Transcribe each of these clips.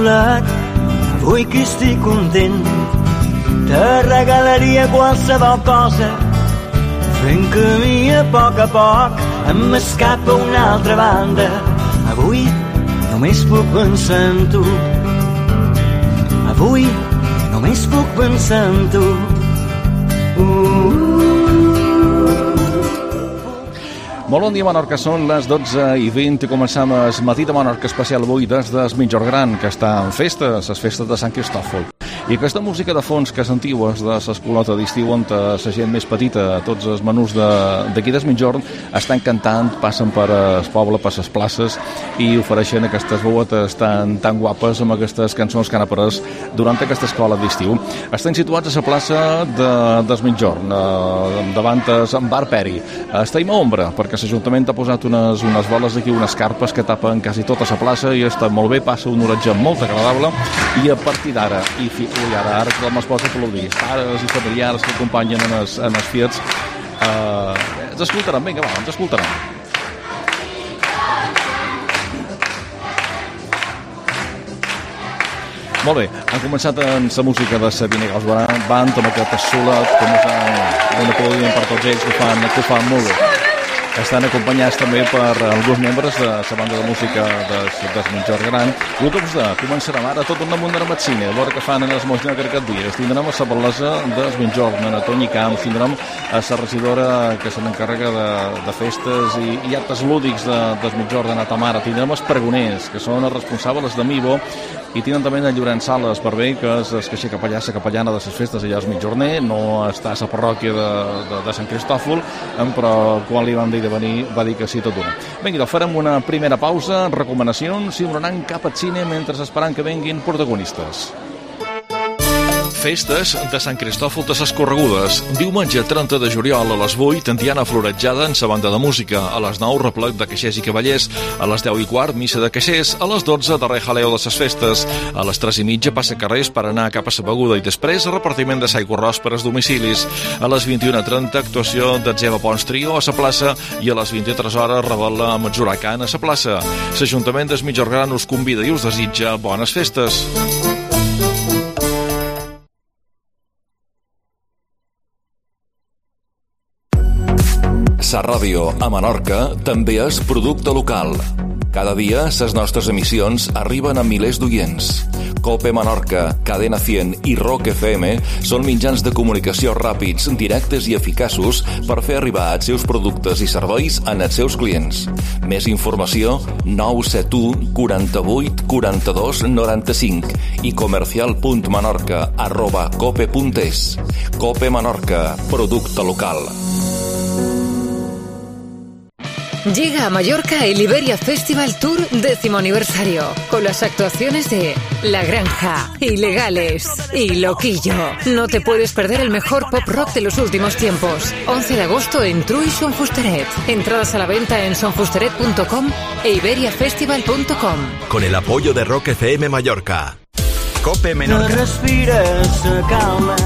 solet, avui que estic content, te regalaria qualsevol cosa, fent camí a poc em m'escapa a una altra banda. Avui només puc pensar en tu, avui només puc pensar en tu. Molt bon dia, Menorca. Són les 12:20 i començam el matí de Menorca especial avui des del Migjorn, que està en festes, les festes de Sant Cristòfol. I aquesta música de fons que sentiu és de l'escolota d'estiu on la gent més petita, tots els menús d'aquí del Migjorn, estan cantant, passen per el poble, per les places i ofereixen aquestes veuetes tan guapes amb aquestes cançons que han après durant aquesta escola d'estiu. Estan situats a la plaça del Migjorn, davant el bar Peri. Estem a ombra, perquè l'Ajuntament ha posat unes boles d'aquí, unes carpes que tapen quasi tota la plaça i està molt bé, passa un oratge molt agradable i a partir d'ara, ara tothom es pot aplaudir, pares i familiars que acompanyen en els fiets, ens escoltaran, vinga va, ens escoltaran. Molt bé, han començat amb la música de la Vinegas Band, amb aquest solet, que un aplaudiment per tots ells que ho fan molt bé. Estan acompanyats també per alguns membres de la banda de música del Migjorn. El que començarem ara tot un damunt de la medicina, a veure què fan en els Moix Negre aquest dia. Tindrem a la bellesa del Migjorn, en Toni Camps, tindrem a la regidora que se n'encarrega de festes i actes lúdics del Migjorn, de Natamara. Tindrem els pregoners, que són els responsables de Mivo, i tenen també en Llorenç Sales Barber, que és el caixer capellà, la capellana de les festes allà al Migjorner. No està a la parròquia de Sant Cristòfol, però quan li van dir de venir va dir que sí tot una. Vinga, farem una primera pausa, recomanacions i anant cap al cine mentre esperant que venguin protagonistes. Festes de Sant Cristòfol de ses Corregudes. Diumenge 30 de juliol a les 8, Diana Floretjada en sa banda de música. A les 9, replec de caixers i cavallers. A les 10:15, missa de caixers. A les 12, darrer jaleo de ses festes. A les 3:30, passa carrers per anar cap a sa beguda i després repartiment de saico arròs per als domicilis. A les 21:30, actuació de Zeva Pons Trio a sa plaça i a les 23 hores revela amb Juracan a sa plaça. L'Ajuntament del Migjorn us convida i us desitja bones festes. Sa ràdio a Menorca també és producte local. Cada dia les nostres emissions arriben a milers d'oients. Cope Menorca, Cadena 100 i Rock FM són mitjans de comunicació ràpids, directes i eficaços per fer arribar els seus productes i serveis als seus clients. Més informació 971 48 42 95 i comercial.menorca@cope.es. Cope Menorca, producte local. Llega a Mallorca el Iberia Festival Tour 10º aniversario, con las actuaciones de La Granja, Ilegales y Loquillo. No te puedes perder el mejor pop rock de los últimos tiempos. 11 de agosto en True y Son Fusteret. Entradas a la venta en sonfusteret.com e iberiafestival.com. Con el apoyo de Rock FM Mallorca. Cope Menorca. Respires, calma.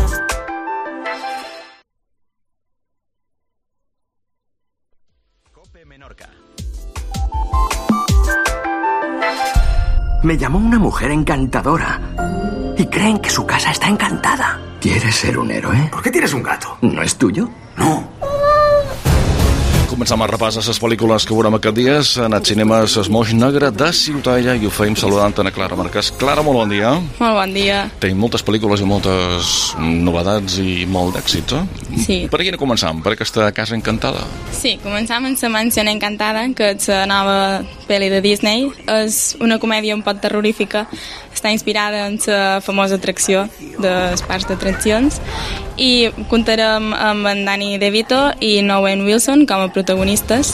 Me llamó una mujer encantadora y creen que su casa está encantada. ¿Quieres ser un héroe? ¿Por qué tienes un gato? ¿No es tuyo? No. Començam a repàs a les pel·lícules que veurem aquests dies. Han anat cinemes El Moix Negre de Ciutadella i ho feim saludant a Clara Marquès. Clara, molt bon dia. Molt bon dia. Tenim moltes pel·lícules i moltes novetats i molt d'èxits, eh? Sí. Per quina començam? Per aquesta Casa Encantada? Sí, començam amb La Mansió Encantada, que és la nova pel·li de Disney. És una comèdia un poc terrorífica. Està inspirada en la famosa atracció dels parcs d'atraccions i comptarem amb en Danny DeVito i Owen Wilson com a protagonistes.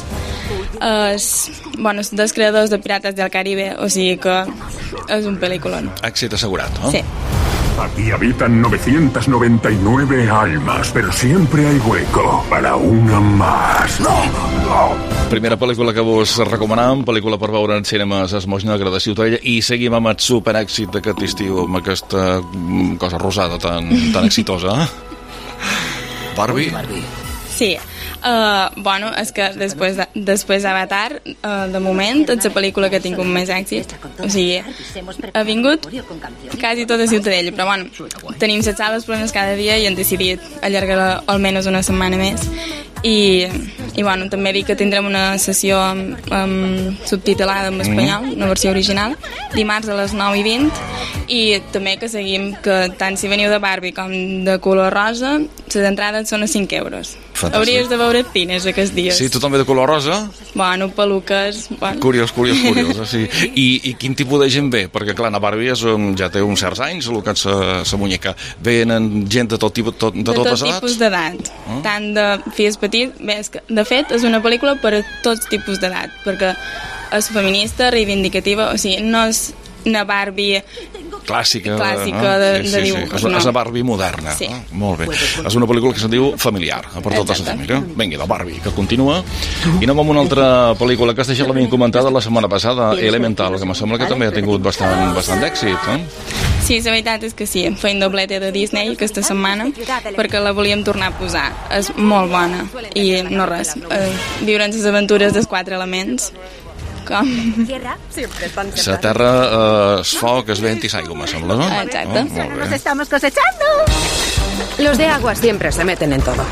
Els dos creadors de Pirates del Caribe, o sigui que és un pel·lículon. Èxit assegurat, no? Sí. Aquí habitan 999 almas, pero siempre hay hueco para una más. Primera pel·lícula que vos recomanam, pel·lícula per veure en cinemes El Moix Negre de Ciutadella, i seguim amb el superèxit d'aquest estiu, amb aquesta cosa rosada tan exitosa. Barbie? Sí. Bueno, és que després d'Avatar, de moment, és la pel·lícula que ha tingut més èxit. O sigui, ha vingut quasi tota Ciutadella, però bueno, tenim 7 sales plenes cada dia i hem decidit allargar-la almenys una setmana més. I bueno, també dic que tindrem una sessió subtitulada en espanyol, una versió original, dimarts a les 9:20, i també que seguim que tant si veniu de Barbie com de color rosa, les entrades són a 5 euros. Fantàstic. Hauries de veure cines aquests dies. Sí, tu també de color rosa? Bueno, peluques... Bueno. Curiós, sí. I quin tipus de gent ve? Perquè, clar, a Barbie ja té uns certs anys, el que és la muñeca. Venen gent de tot tipus, de totes edats? De tot tipus d'edat. Tant de fills petits... Bé, de fet, és una pel·lícula per a tots tipus d'edat, perquè és feminista, reivindicativa, o sigui, no és una Barbie... Clàssica de dibuix. És una Barbie moderna. Sí. Molt bé. És una pel·lícula que se'n diu familiar, per tota la família. Vinga, la Barbie, que continua. I anem amb una altra pel·lícula que has deixat l'havien comentada la setmana passada, Elemental, que me sembla que també ha tingut bastant d'èxit. Sí, la veritat és que sí. Feim doblete de Disney aquesta setmana perquè la volíem tornar a posar. És molt bona. I no res. Viure en les aventures dels 4 elements. Com? La terra, es foc, es vent i s'aigua, me sembla, no? Exacte. Nos estamos cosechando. Los de agua siempre se meten en todo.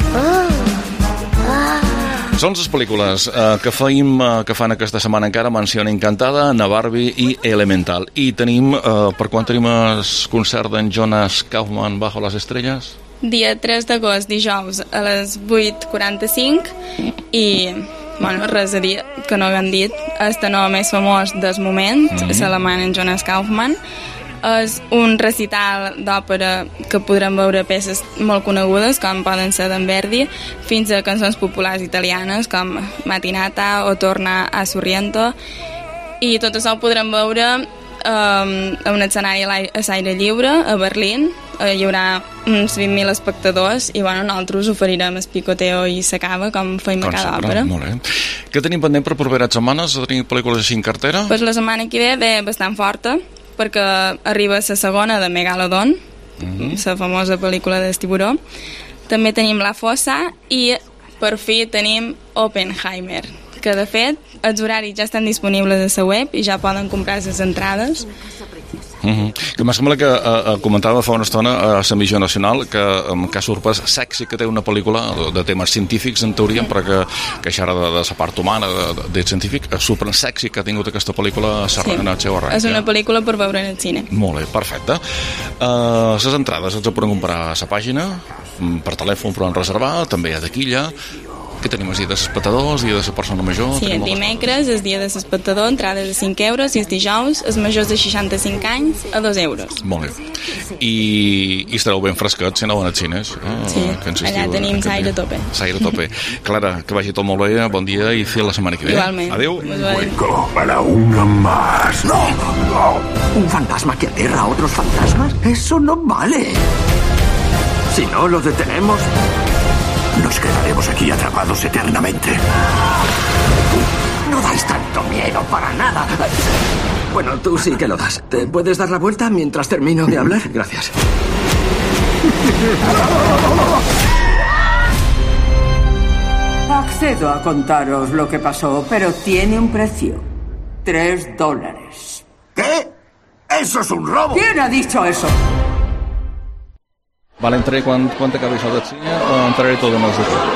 Són les pel·lícules que fan aquesta setmana encara, Mansión Encantada, Ana Barbie i Elemental. I tenim, per quan tenim el concert d'en Jonas Kaufman Bajo las Estrellas? Dia 3 d'agost, dijous, a les 8:45, i... Bueno, res a dir que no haguem dit. El tenor més famós del moment és l'alemany en Jonas Kaufman. És un recital d'òpera que podrem veure peces molt conegudes, com poden ser d'en Verdi, fins a cançons populars italianes com Matinata o Torna a Sorrento. I tot això ho podrem veure a un escenari a l'aire lliure a Berlín. Hi haurà uns 20.000 espectadors i bueno, nosaltres oferirem el picoteo i la cava com feim a cada òpera. Molt bé. Què tenim pendent per properes setmanes? Tenim pel·lícules així en cartera? Pues la setmana que ve bastant forta, perquè arriba la segona de Megalodon, la famosa pel·lícula del tiburó. També tenim La Fossa i per fi tenim Oppenheimer, que de fet els horaris ja estan disponibles a la web i ja poden comprar les entrades. Que me sembla que comentava fa una estona a la Missió Nacional que ha sorprès sexy que té una pel·lícula de temes científics en teoria, però que això era de la part humana de científic, és super sexy que ha tingut aquesta pel·lícula en el seu arranc. És una pel·lícula per veure en el cine. Molt bé, perfecte. Les entrades els poden comprar a la pàgina, per telèfon poden reservar, també a taquilla. Que tenim el dia de l'espectador, el dia de la persona major? Sí, el dimecres, el dia de l'espectador, entrades de 5 euros, i els dijous, els majors de 65 anys, a 2 euros. Molt bé. I estareu ben fresquets si aneu als cines. Sí, allà tenim l'aire a tope. L'aire a tope. Clara, que vagi tot molt bé, bon dia i fins la setmana que ve. Igualment. Adéu. Hueco para una más. ¡No! ¿Un fantasma que aterra a otros fantasmas? ¡Eso no vale! Si no lo detenemos, nos quedaremos aquí atrapados eternamente. No dais tanto miedo para nada. Bueno, tú sí que lo das. ¿Te puedes dar la vuelta mientras termino de hablar? Gracias. Accedo a contaros lo que pasó, pero tiene un precio. $3. ¿Qué? ¡Eso es un robo! ¿Quién ha dicho eso? Vale, entraré quan acabi això del cine o entraré tot en els detalls?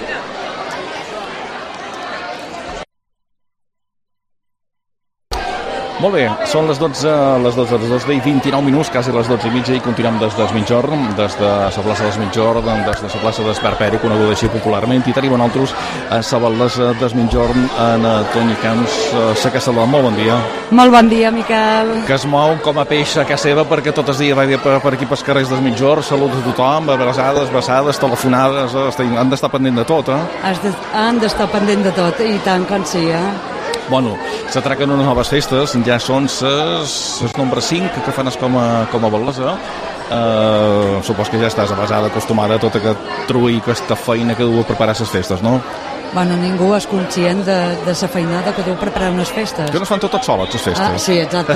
Molt bé, són les 12:29 minuts, quasi les 12:30, i continuem des del Migjorn, des de la plaça del Migjorn, des de la plaça d'Esperperi, coneguda així popularment, i tenim nosaltres a la baldesa del Migjorn, en Toni Camps. La Castelló, molt bon dia. Molt bon dia, Miquel. Que es mou com a peix a casa seva, perquè tot el dia va per aquí pels carrers del Migjorn, saluts a tothom, abraçades, telefonades, han d'estar pendent de tot, Han d'estar pendent de tot, i tant com sí, Bueno, s'atraquen unes noves festes, ja són les nombre 5 que fan com a Baldesa. Supos que ja estàs avasada, acostumada a tot aquest trull, aquesta feina que du a preparar les festes, no? Bueno, ningú és conscient de la feinada que du a preparar unes festes. Que no es fan tot soles, les festes. Sí, exacte.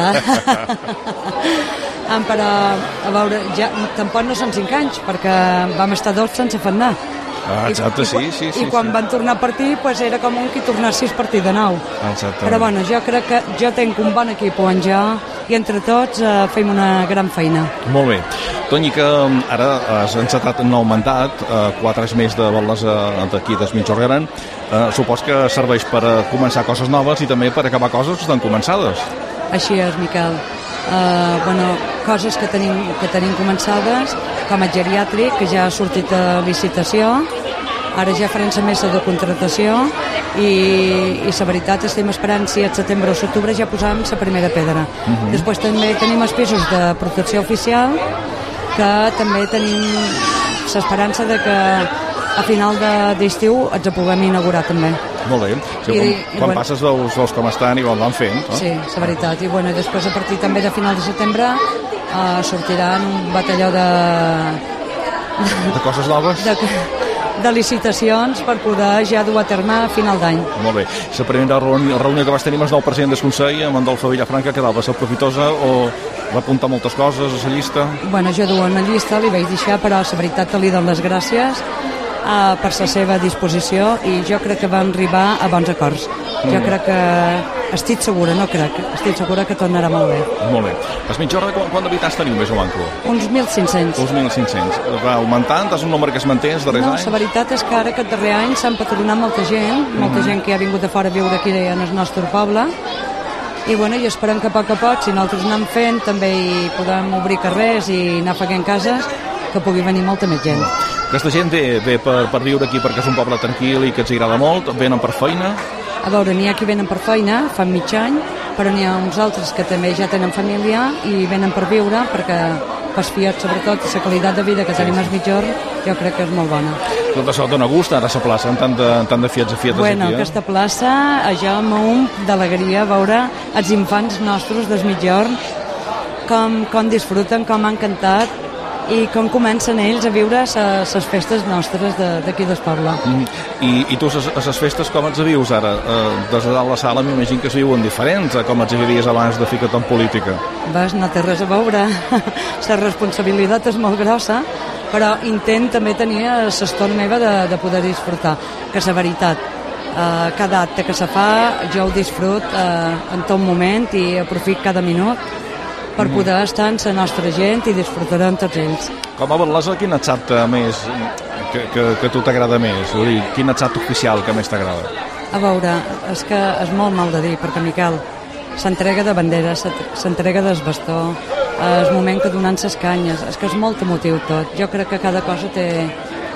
Però, a veure, ja tampoc no són 5 anys, perquè vam estar 2 sense fer anar. Exacte, sí. I quan van tornar a partir, pues era com un qui tornassis a partir de nou. Exactament. Però bueno, jo crec que jo tenc un bon equip on jo, i entre tots fem una gran feina. Molt bé. Toni, que ara has encetat un nou mandat, 4 anys més de Batlesa d'aquí des Migjorn, supos que serveix per començar coses noves i també per acabar coses que estan començades. Així és, Miquel. Coses que tenim començades, com el geriàtric, que ja ha sortit a licitació. Ara ja farem la mesa de contratació i la veritat estem esperant si al setembre o l'octubre ja posàvem la primera pedra. Després també tenim els pisos de protecció oficial, que també tenim l'esperança de que a final d'estiu els puguem inaugurar també. Molt bé. Quan passes veus com estan i van fent. Sí, la veritat. I després a partir també de final de setembre sortiran un batalló de coses noves? De licitacions per poder ja dur a terme a final d'any. Molt bé. La primera reunió que vas tenir amb el nou president del Consell, amb Adolfo Villafranca, que va ser profitosa o va apuntar moltes coses a la llista? Bueno, jo duia una llista, li vaig deixar, però la veritat li dono les gràcies per la seva disposició i jo crec que vam arribar a bons acords. Jo crec que estic segura que tornarà molt bé. Molt bé. El Migjorn, quant d'habitants teniu més o manco? Uns 1.500. Uns 1.500. Va augmentant? És un nombre que es manté els darrers anys? No, la veritat és que ara aquest darrer any s'han patronat molta gent que ha vingut de fora a viure aquí en el nostre poble, i i esperem que a poc, si nosaltres anem fent, també hi podem obrir carrers i anar fent cases, que pugui venir molta més gent. Aquesta gent ve per viure aquí perquè és un poble tranquil i que els agrada molt, venen per feina? A veure, n'hi ha qui venen per feina, fan mig any, però n'hi ha uns altres que també ja tenen família i venen per viure, perquè pels fiats, sobretot, la qualitat de vida que tenim al Migjorn, jo crec que és molt bona. Tot això dona gust, ara la plaça, tant de fiats a fiats aquí. Aquesta plaça, jo m'omple d'alegria veure els infants nostres del Migjorn, com disfruten, com han cantat, i com comencen ells a viure les festes nostres d'aquí del poble. I tu, les festes, com els vius ara? Des de dalt la sala m'imagino que es viuen diferents a com els vivies abans de ficar-te en política. No té res a veure. La responsabilitat és molt grossa, però intent també tenir l'estona meva de poder disfrutar. Que la veritat, cada acte que se fa jo ho disfrut en tot moment i aprofito cada minut per poder estar amb la nostra gent i disfrutar amb tots ells. Com a Batlesa, quin acte més que a tu t'agrada més? Vull dir, quin acte oficial que més t'agrada? A veure, és que és molt mal de dir, perquè, Miquel, s'entrega de banderes, s'entrega del bastó, el moment que donen les canyes, és que és molt emotiu tot. Jo crec que cada cosa té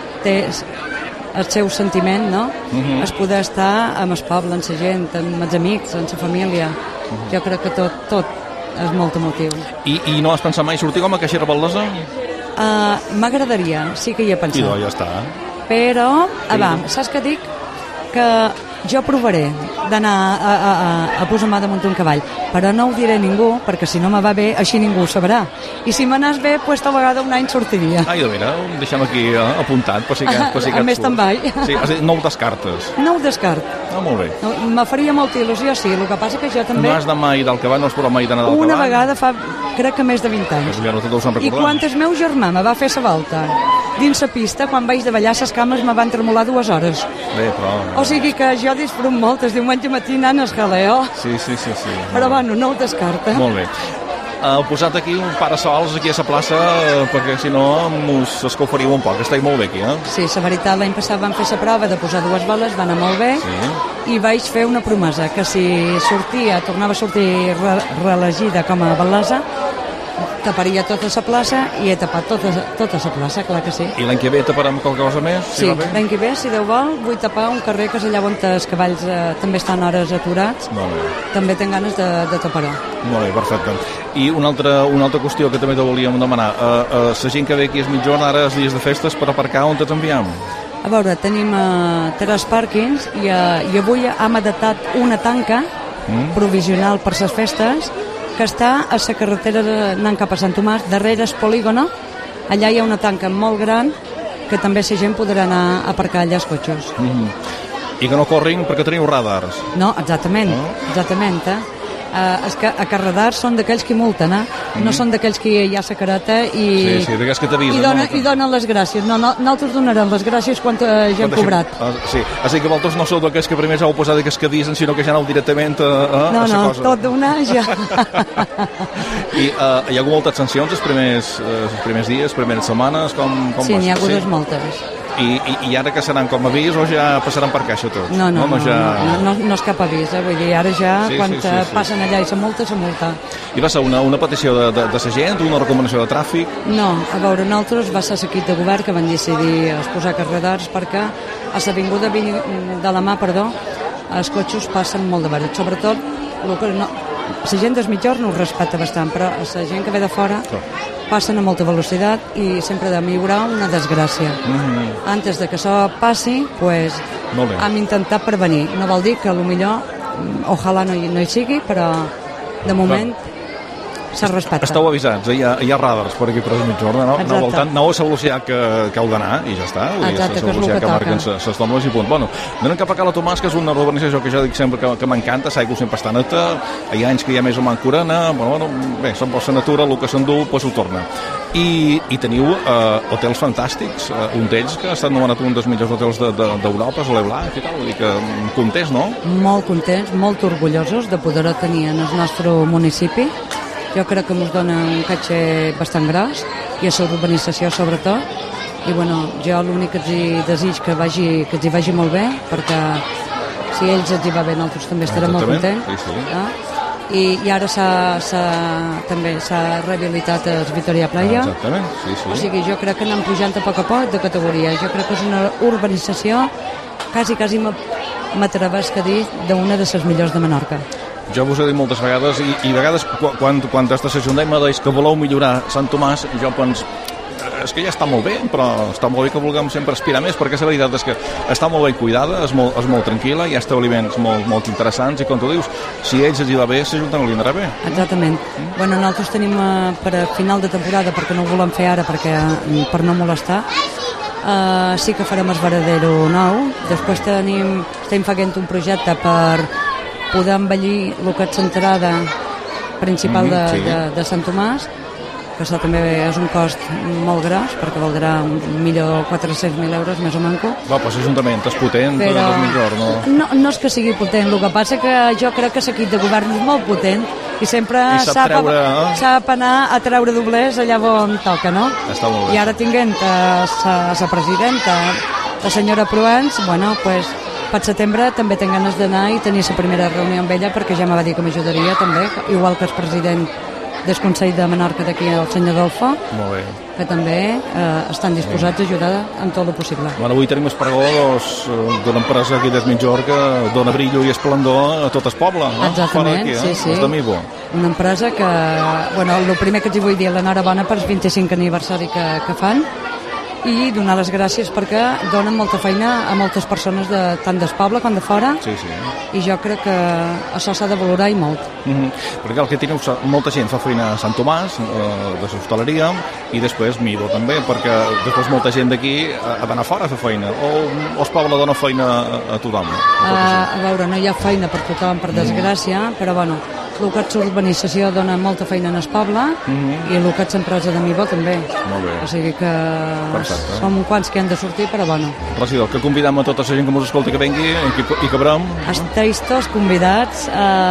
el seu sentiment, no? És poder estar amb el poble, amb la gent, amb els amics, amb la família. Jo crec que tot és molt emotiu. I no has pensat mai sortir com a caixera Batlesa? M'agradaria, sí que hi he pensat. I ja està. Però, saps què dic? Que jo provaré d'anar a posar mà damunt un cavall, però no ho diré a ningú, perquè si no me va bé, així ningú ho sabrà. I si m'anàs bé, pues tal vegada un any sortiria. Ai, de vera, ho deixem aquí apuntat, per si a més te'n vaig. Sí, no ho descartes. No ho descart. Molt bé. Me faria molta il·lusió, sí, el que passa que jo també... No has d'anar mai del cavall, no has provat mai d'anar del cavall? Una vegada fa, crec que més de 20 anys. I quan el meu germà me va fer la volta dins la pista, quan vaig de ballar, les cames me van tremolar 2 hores. Bé, però... O sigui que jo disfrut molt, el diumenge matí anant al jaleo. Sí. Però bueno, no ho descarta. Molt bé. Heu posat aquí uns parasols aquí a la plaça perquè si no us escalfaríeu un poc. Esteu molt bé aquí, eh? Sí, la veritat, l'any passat vam fer la prova de posar 2 boles, va anar molt bé, i vaig fer una promesa, que si tornava a sortir reelegida com a Batlesa, taparia tota la plaça, i he tapat tota la plaça, clar que sí. I l'any que ve taparem qualque cosa més? Sí, l'any que ve, si Déu vol, vull tapar un carrer que és allà on els cavalls també estan hores aturats. Molt bé. També tinc ganes de tapar-ho. Molt bé, perfecte. I una altra qüestió que també te volíem demanar. La gent que ve aquí a Migjorn, ara els dies de festes, per aparcar, on ens enviem? A veure, tenim 3 pàrquings i avui hem adaptat una tanca provisional per les festes que està a la carretera anant cap a Sant Tomàs, darrere el polígono. Allà hi ha una tanca molt gran que també la gent podrà anar a aparcar allà els cotxes. I que no corrin perquè teniu radars. No, exactament. És que a Carradars són d'aquells que multen, no són d'aquells que hi ha sacareta i donen les gràcies. No, nosaltres donarem les gràcies quan ja hem cobrat. Sí, així que vosaltres no sou d'aquells que primer heu posat que es disen, sinó que ja aneu directament a la cosa. No, tot d'una ja. I hi ha hagut moltes sancions els primers dies, primeres setmanes, com sí, n'hi ha hagut moltes. I ara que seran com avís o ja passaran per caixa tots? No és cap avís, vull dir, ara ja quan passen allà i se multa. I va ser una petició de la gent, una recomanació de tràfic? No, a veure, nosaltres va ser l'equip de govern que van decidir posar carradars perquè a l'avinguda de la mà, els cotxes passen molt de barat, sobretot la gent dels mitjors no ho respecta bastant, però la gent que ve de fora passen a molta velocitat i sempre ha de millorar una desgràcia. Antes de que això passi, pues, hem intentat prevenir. No vol dir que potser ojalà no hi sigui, però de moment s'ha respectat. Esteu avisats, hi ha radars per aquí per el mitjorn, aneu a la velocitat que heu d'anar i ja està. Exacte, que és el que marquen les normes i punt. Bueno, anem cap a Cala Tomàs, que és una urbanització que jo dic sempre que m'encanta, l'aigua sempre està neta, hi ha anys que hi ha més o menys corona, bé, se'n posa natura, el que s'endú, doncs ho torna. I teniu hotels fantàstics, un d'ells que ha estat nomenat un dels millors hotels d'Europa, Soler Blanc i tal, vull dir que contents, no? Molt contents, molt orgullosos de poder-ho tenir en el nostre municipi. Jo crec que ens dona un caché bastant gros i a la urbanització sobretot, i jo l'únic que els desig que els hi vagi molt bé, perquè si ells els hi va bé nosaltres també estarem molt contents. I ara també s'ha rehabilitat el Vitoria Playa. O sigui, jo crec que anem pujant a poc de categoria. Jo crec que és una urbanització quasi m'atrevesc a dir d'una de les millors de Menorca. Jo vos he dit moltes vegades, i a vegades quan des de l'Ajuntament me deis que voleu millorar Sant Tomàs, jo penso, és que ja està molt bé, però està molt bé que vulguem sempre aspirar més, perquè la veritat és que està molt ben cuidada, és molt tranquil·la, hi ha establiments molt interessants, i com tu dius, si ells els hi va bé, l'Ajuntament li anarà bé. Exactament. Nosaltres tenim per a final de temporada, perquè no ho volem fer ara, per no molestar, sí que farem el Varadero nou, després estem fent un projecte per poder embellir el que és l'entrada principal de Sant Tomàs, que això també és un cost molt gros, perquè valdrà 1.400.000 euros més o menys. Però l'Ajuntament és potent, no és que sigui potent, el que passa que jo crec que l'equip de govern és molt potent i sempre sap anar a treure doblers allà on toca, no? I ara tinguent la presidenta, la senyora Proens, pues per setembre també tinc ganes d'anar i tenir la primera reunió amb ella, perquè ja me va dir que m'ajudaria també, igual que el president del Consell de Menorca d'aquí, el senyor Adolfo, que també estan disposats a ajudar en tot el possible. Avui tenim el pregó d'una empresa aquí del Mitjor que dona brillo i esplendor a tot el poble. Exactament, sí. Una empresa que, el primer que els vull dir, l'enhorabona per el 25 aniversari que fan, i donar les gràcies perquè donen molta feina a moltes persones tant del poble com de fora, i jo crec que això s'ha de valorar i molt. Perquè el que teniu, molta gent fa feina a Sant Tomàs, de l'hostaleria, i després Mido també, perquè després molta gent d'aquí ha d'anar fora a fer feina, o el poble dona feina a tothom? A veure, no hi ha feina per tothom, per desgràcia, però el que és l'urbanització dona molta feina en el poble, i el que és l'empresa de Mido també. O sigui que som quants que han de sortir, però Regidor, que convidem a tota la gent que ens escolti que vengui i que veurem. Esteu tots convidats,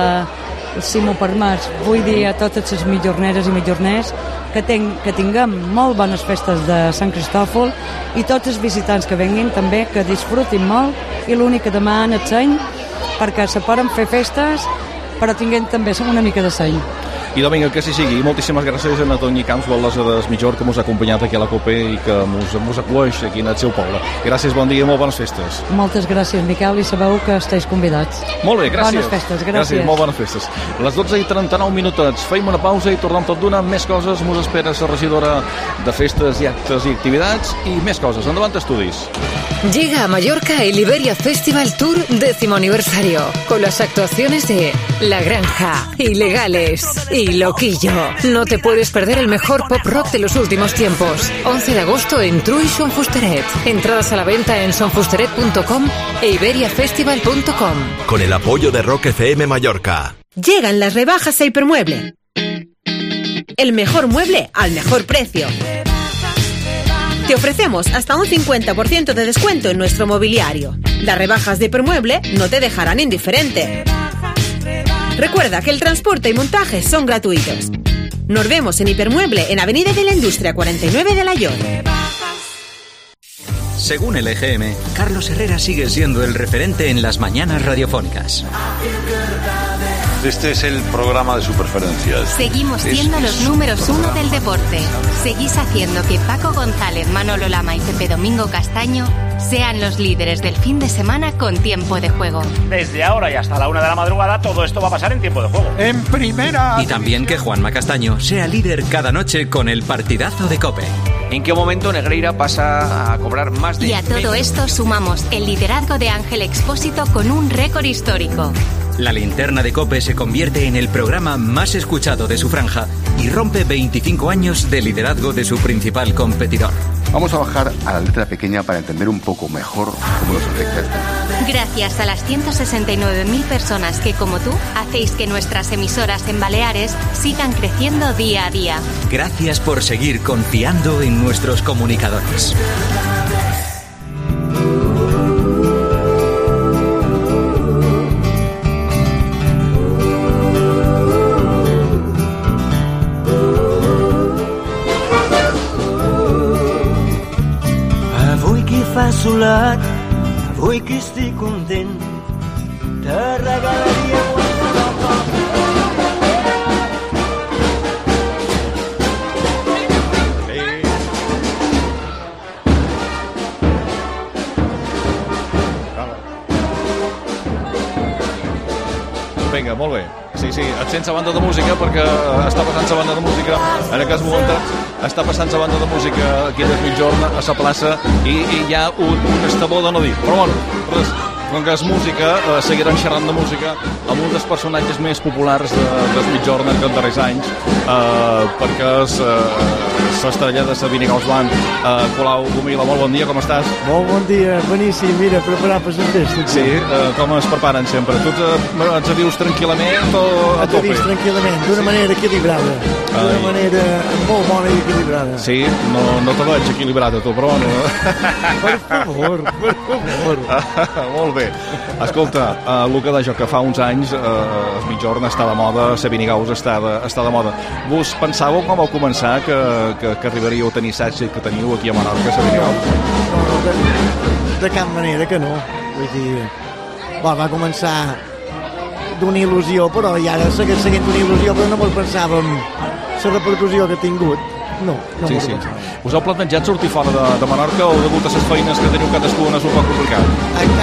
si m'ho permets, vull dir a totes les mitjorneres i mitjorners que tinguem molt bones festes de Sant Cristòfol, i tots els visitants que venguin també que disfrutin molt, i l'únic que demanen és seny, perquè se poden fer festes però tinguem també una mica de seny. I Domingo, que sigui. I moltíssimes gràcies a Antoni Camps, l'Olesa de Mitjor, que ens ha acompanyat aquí a la COPE i que ens acueix aquí en el seu poble. Gràcies, bon dia i molt bones festes. Moltes gràcies, Miquel, i sabeu que esteu convidats. Molt bé, gràcies. Bones festes, gràcies. Molt bones festes. Les 12:39 minutets. Feim una pausa i tornem tot d'una. Més coses. Ens espera la regidora de festes i actes i actividades i més coses. Endavant, estudis. Llega a Mallorca el Iberia Festival Tour 10º aniversario, con las actuaciones de La Granja, Ilegales y Loquillo. No te puedes perder el mejor pop rock de los últimos tiempos. 11 de agosto en True y Son Fusteret. Entradas a la venta en sonfusteret.com e iberiafestival.com. Con el apoyo de Rock FM Mallorca. Llegan las rebajas a Hipermueble. El mejor mueble al mejor precio. Te ofrecemos hasta un 50% de descuento en nuestro mobiliario. Las rebajas de Hipermueble no te dejarán indiferente. Recuerda que el transporte y montaje son gratuitos. Nos vemos en Hipermueble en Avenida de la Industria 49 de Alaior. Según el EGM, Carlos Herrera sigue siendo el referente en las mañanas radiofónicas. Este es el programa de su preferencia. Seguimos siendo los números 1 del deporte. Seguís haciendo que Paco González, Manolo Lama y Pepe Domingo Castaño sean los líderes del fin de semana con Tiempo de Juego. Desde ahora y hasta la 1 de la madrugada todo esto va a pasar en Tiempo de Juego. En primera. Y también que Juanma Castaño sea líder cada noche con el partidazo de COPE. ¿En qué momento Negreira pasa a cobrar más de... Y a todo esto sumamos el liderazgo de Ángel Expósito con un récord histórico. La linterna de COPE se convierte en el programa más escuchado de su franja y rompe 25 años de liderazgo de su principal competidor. Vamos a bajar a la letra pequeña para entender un poco mejor cómo nos afecta esto. Gracias a las 169.000 personas que, como tú, hacéis que nuestras emisoras en Baleares sigan creciendo día a día. Gracias por seguir confiando en nuestros comunicadores. Solat, avui que estic content, te regalaria qualsevol cosa. Vinga, molt bé. Sí, et sents a banda de música perquè està passant a banda de música en aquest moment. Està passant a banda de música aquí a Migjorn, a la plaça, i hi ha un estabó de no dir. Però bueno, res, com que és música, seguiran xerrant de música amb un dels personatges més populars de Migjorn en els darrers anys, perquè és l'estrella de la Vinigaus Band. Colau Gomila, molt bon dia, com estàs? Molt bon dia, boníssim, mira, preparat per les festes. Sí, com es preparen sempre? Tu ens vius tranquil·lament o a tope? Ens vius tranquil·lament, d'una manera equilibrada. D'una manera molt bona i equilibrada. Sí, no te veig equilibrat a tu, però bueno. Per favor. Molt bé. Escolta, el que deia que fa uns anys el Migjorn està de moda, la Vinigaus està de moda. Vos pensàveu quan vau començar que arribaríeu a tenir l'èxit que teniu aquí a Menorca, a la Vinigaus? No, de cap manera que no. Vull dir, va començar d'una il·lusió, però i ara segueix seguint una il·lusió, però no ens pensàvem la repercussió que ha tingut. No sí. Us heu plantejat sortir fora de Menorca o degut a les feines que teniu cadascuna és un poc complicat?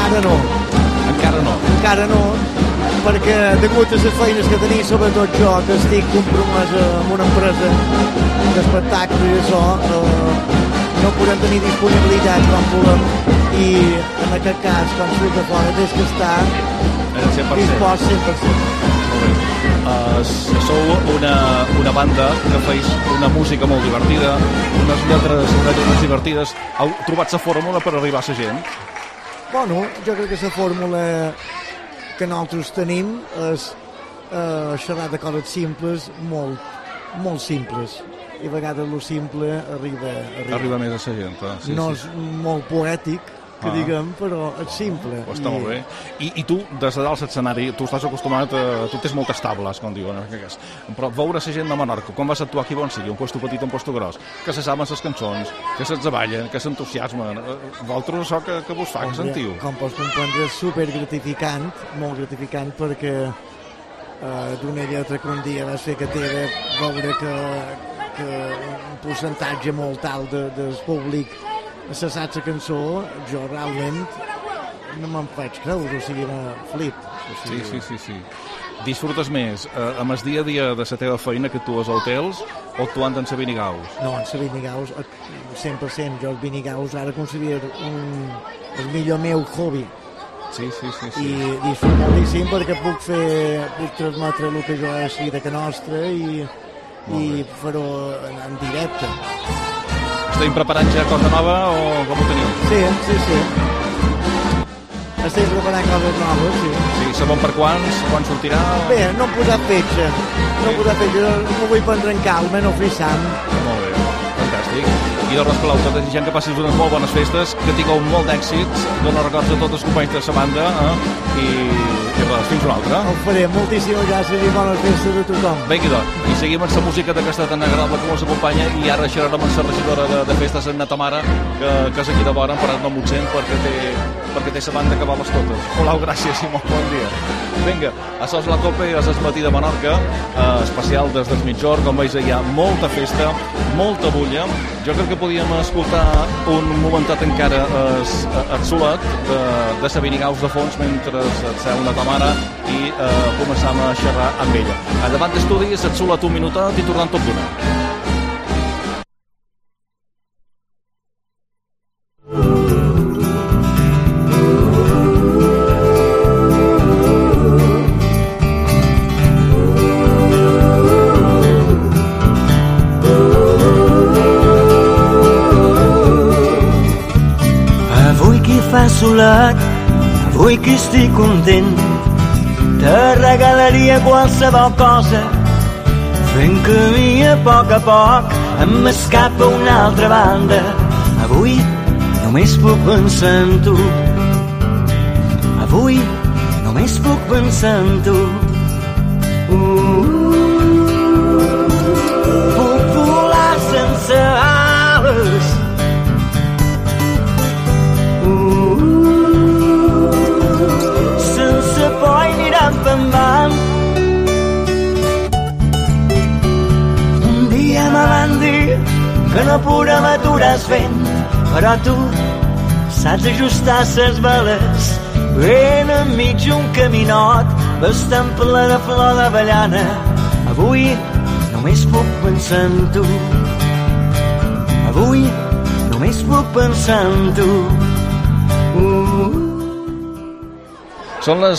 Encara no, perquè degut a les feines que tenim, sobretot jo, que estic compromès amb una empresa d'espectacle i això, no podem tenir disponibilitat quan volem, i en aquest cas, quan surt de fora, tens que estar dispost 100%. Sou una banda que feis una música molt divertida, unes lletres divertides. Heu trobat la fórmula per arribar a la gent? Bueno, jo crec que la fórmula que nosaltres tenim és xerrar de coses simples, molt simples, i a vegades lo simple arriba més a la gent. No és molt poètic, que diguem, però és simple. Està molt bé. I tu, des de dalt l'escenari, tu estàs acostumat tu tens moltes tables, com diuen, però veure la gent de Menorca, quan vas actuar aquí, bon sigui, un puesto petit, un puesto gros, que se saben les cançons, que se'ls ballen, que s'entusiasmen, vosaltres això que vos fa, que sentiu? Com pots comprendre, és supergratificant, molt gratificant, perquè d'una lletra que un dia vas fer que t'era veure que un percentatge molt alt del públic se sap la cançó, jo realment no me'n faig creure, o sigui, flip. Sí. Disfrutes més amb el dia a dia de la teva feina que actues a hotels o actuant en la Vinigaus? No, en la Vinigaus 100%. Jo el Vinigaus ara considero el millor meu hobby. Sí. I disfruto moltíssim perquè puc transmetre el que jo he escrit a Can Nostra i fer-ho en directe. Estem preparant ja cosa nova o com ho teniu? Sí. estem preparant coses noves, sí. Sí, sabem per quan sortirà? Bé, no hem posat fetge. No vull prendre en calma, no frissam. Molt bé, fantàstic. I de res, Colau, que desitgem que passis unes molt bones festes, que tingueu molt d'èxits, dono records a tots els companys de la banda, i res, fins una altra. Ho faré, moltíssimes gràcies i bones festes a tothom. Vinga, doncs, i seguim amb la música d'aquesta tan agradable que ens acompanya, i ara xerrarem amb la regidora de festes, en Tamara, que és aquí de vora, en Parat no m'ho sent, perquè té la banda que va les totes. Colau, gràcies i molt bon dia. Vinga, això és la Copa, és el matí de Menorca, especial des del mitjorn, com veus hi ha molta festa, molta bulla. Jo crec que podíem escoltar un momentat encara el solet de Sabinigaus de fons mentre et seu una Tamara i començam a xerrar amb ella. Davant d'estudis, et solet un minutet i tornant tot d'una. Solet, avui que estic content, te regalaria qualsevol cosa, fent camí a poc em escapa a una altra banda. Avui només puc pensar en tu, avui només puc pensar en tu. Puc volar sense ales, sense por i mirant pendant. Un dia me van dir que no podem aturar el vent, però tu saps ajustar ses veles ben enmig un caminot bastant ple de flor d'avellana. Avui només puc pensar en tu, avui només puc pensar en tu. Són les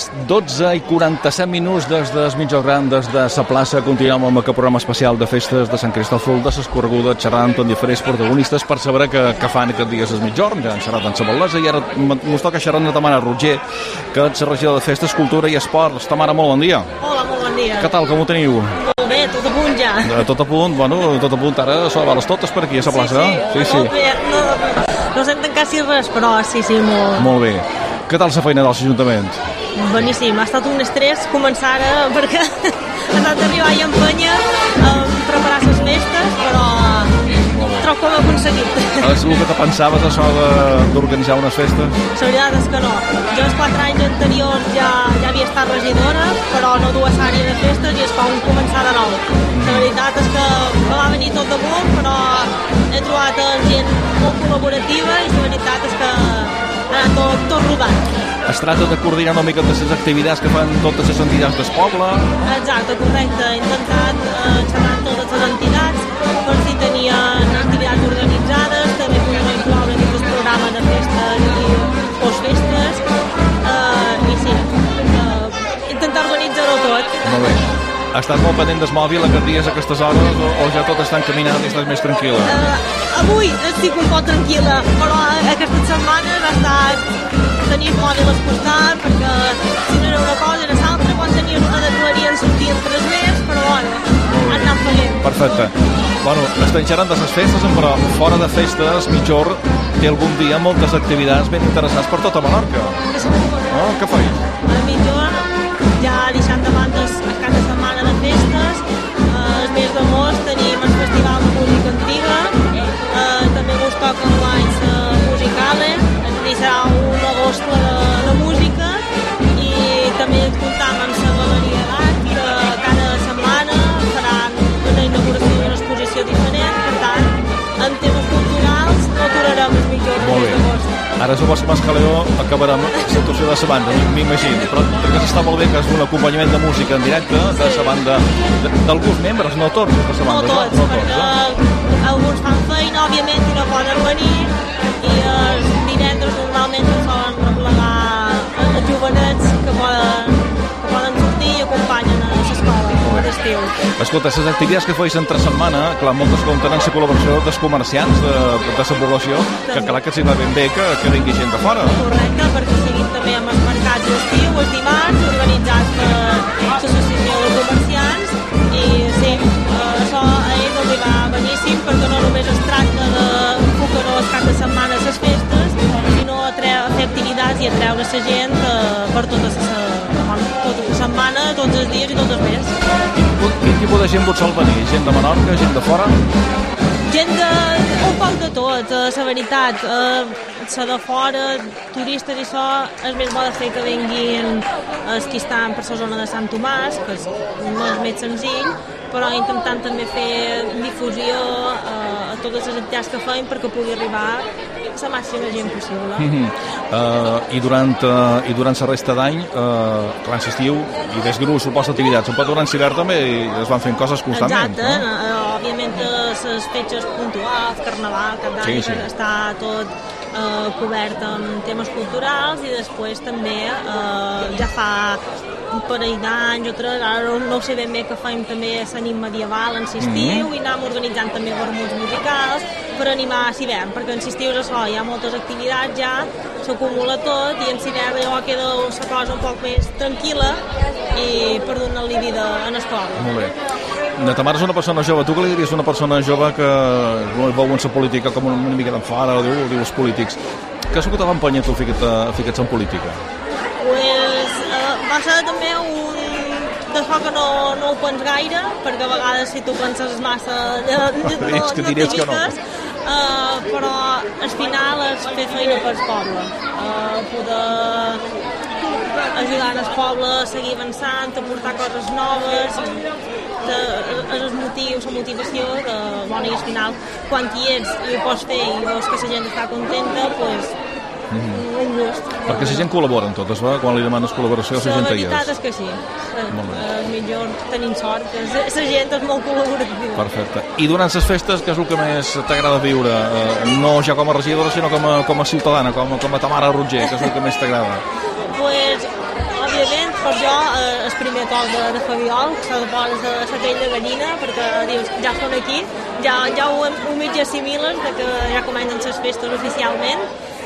12:47 des del mitjà gran, des de la plaça. Continuem amb aquest programa especial de festes de Sant Cristòfol, de l'Escorreguda, xerrant amb diferents protagonistes per saber què fan aquests dies del mitjorn. Ja han xerrat amb la Balesa i ara ens toca xerrar amb la Tamara Roger, que és la regidora de Festes, Cultura i Esports. Tamara, molt bon dia. Hola, molt bon dia. Què tal, com ho teniu? Molt bé, tot a punt ja. Tot a punt, bueno, tot a punt. Ara són les totes per aquí, a la plaça. Sí. No senten quasi res, però sí, molt... Molt bé. Què tal la feina dels ajuntaments? Boníssim, ha estat un estrès començar ara perquè ha estat d'arribar i empènyer a preparar les festes, però trobo que ho he aconseguit. És el que te pensaves, això d'organitzar unes festes? La veritat és que no. Jo els 4 anys anteriors ja havia estat regidora, però no dues àrees de festes i és com començar de nou. La veritat és que va venir tot de bon, però he trobat gent molt col·laborativa i la veritat és que ha anat tot rodant. Es tracta de coordinar una mica de les activitats que fan totes les entitats del poble. Exacte, correcte. He intentat xerrar amb totes les entitats per si tenien activitats organitzades, també podem incloure aquest programa de festes i postfestes, i sí, intentar organitzar-ho tot. Molt bé. Estàs molt pendent del mòbil aquests dies, a aquestes hores, o ja tot està encaminat i estàs més tranquil·la? Avui estic un poc tranquil·la, però aquestes setmanes ha estat tenir el mòbil al costat, perquè si no era una cosa era l'altra, quan tenies una de claria en sortien 3 més, però bueno, han anat fallent. Perfecte. Bueno, estem xerrant de les festes, però fora de festes, mitjorn té algun dia moltes activitats ben interessants per tota Menorca. Què feis? A mitjorn ja deixant de banda el cap de setmana de festes, el mes d'agost tenim el Festival de Música Antiga, també us toca guanys musicales, serà un agost de música i també comptam amb la Galeria d'Art, que cada setmana faran una inauguració d'una exposició diferent, per tant, en temes culturals no aturarem els mitjors del mes d'agost. Ara som a Mascaleó, acabarem l'actuació de la banda, m'imagino, però crec que està molt bé que és un acompanyament de música en directe de la banda, d'alguns membres, no tots de la banda. No tots, perquè alguns fan feina, òbviament, i no poden venir, i els divendres normalment solen replegar els jovenets que poden sortir i acompanyen a l'escola. d'estiu. Escolta, les activitats que feis entre setmana, clar, moltes compten en la col·laboració dels comerciants de la població, que clar que s'hi va ben bé que vingui gent de fora. Correcte, perquè seguim també amb els mercats d'estiu, els dimarts, organitzats per l'Associació de Comerciants, i sí, això a ells els va beníssim, perquè no només es tracta d'enfocar-ho el cap de setmana a les festes, sinó a fer activitats i atreure la gent per tota la setmana, tots els dies i tots els mesos. Quin tipus de gent pot sol venir? Gent de Menorca, gent de fora? Gent un poc de tot, la veritat. La de fora, turistes i això, és més bo de fer que vinguin els que estan per la zona de Sant Tomàs, que no és més senzill, però intentant també fer difusió a totes les entitats que feim perquè pugui arribar la màxima gent possible. I durant la resta d'any, clar, l'estiu i des gruix suposa activitats, però durant l'hivern també es van fent coses constantment. Exacte, òbviament les fetges puntuals, carnaval, cap d'any, sí. Està tot cobert amb temes culturals, i després també ja fa un parell d'anys o tres, ara no sé ben bé que fem també la nit medieval en l'estiu, i anem organitzant també vermuts musicals per animar l'hivern, perquè en l'estiu és això, hi ha moltes activitats ja, s'acumula tot, i en l'hivern llavors queda una cosa un poc més tranquil·la i per donar el líbid en el poble. Molt bé. La Tamara és una persona jove. Tu què li diries a una persona jove que no veu en la política com una mica d'enfada, o diu els polítics? Què és el que t'ha empanyat tu a ficar-te en política? Pues, va ser també d'això que no ho pens gaire, perquè a vegades si tu penses massa no t'hi fiques, però al final és fer feina pel poble, poder ajudar el poble a seguir avançant, a portar coses noves, els motius, la motivació i al final quan hi ets i ho pots fer i veus que la gent està contenta, doncs un gust. Perquè la gent col·labora en totes, va? Quan li demanes col·laboració, la gent hi és. La veritat és que sí. Millor tenim sort, que la gent és molt col·laborativa. Perfecte. I durant les festes, què és el que més t'agrada viure? No ja com a regidora, sinó com a ciutadana, com a Tamara Roger, què és el que més t'agrada? Pues, òbviament, per jo, el primer toc de Fabiol, que se posa la pell de gallina, perquè dius, ja són aquí, ja ho mig assimiles, que ja comencen les festes oficialment,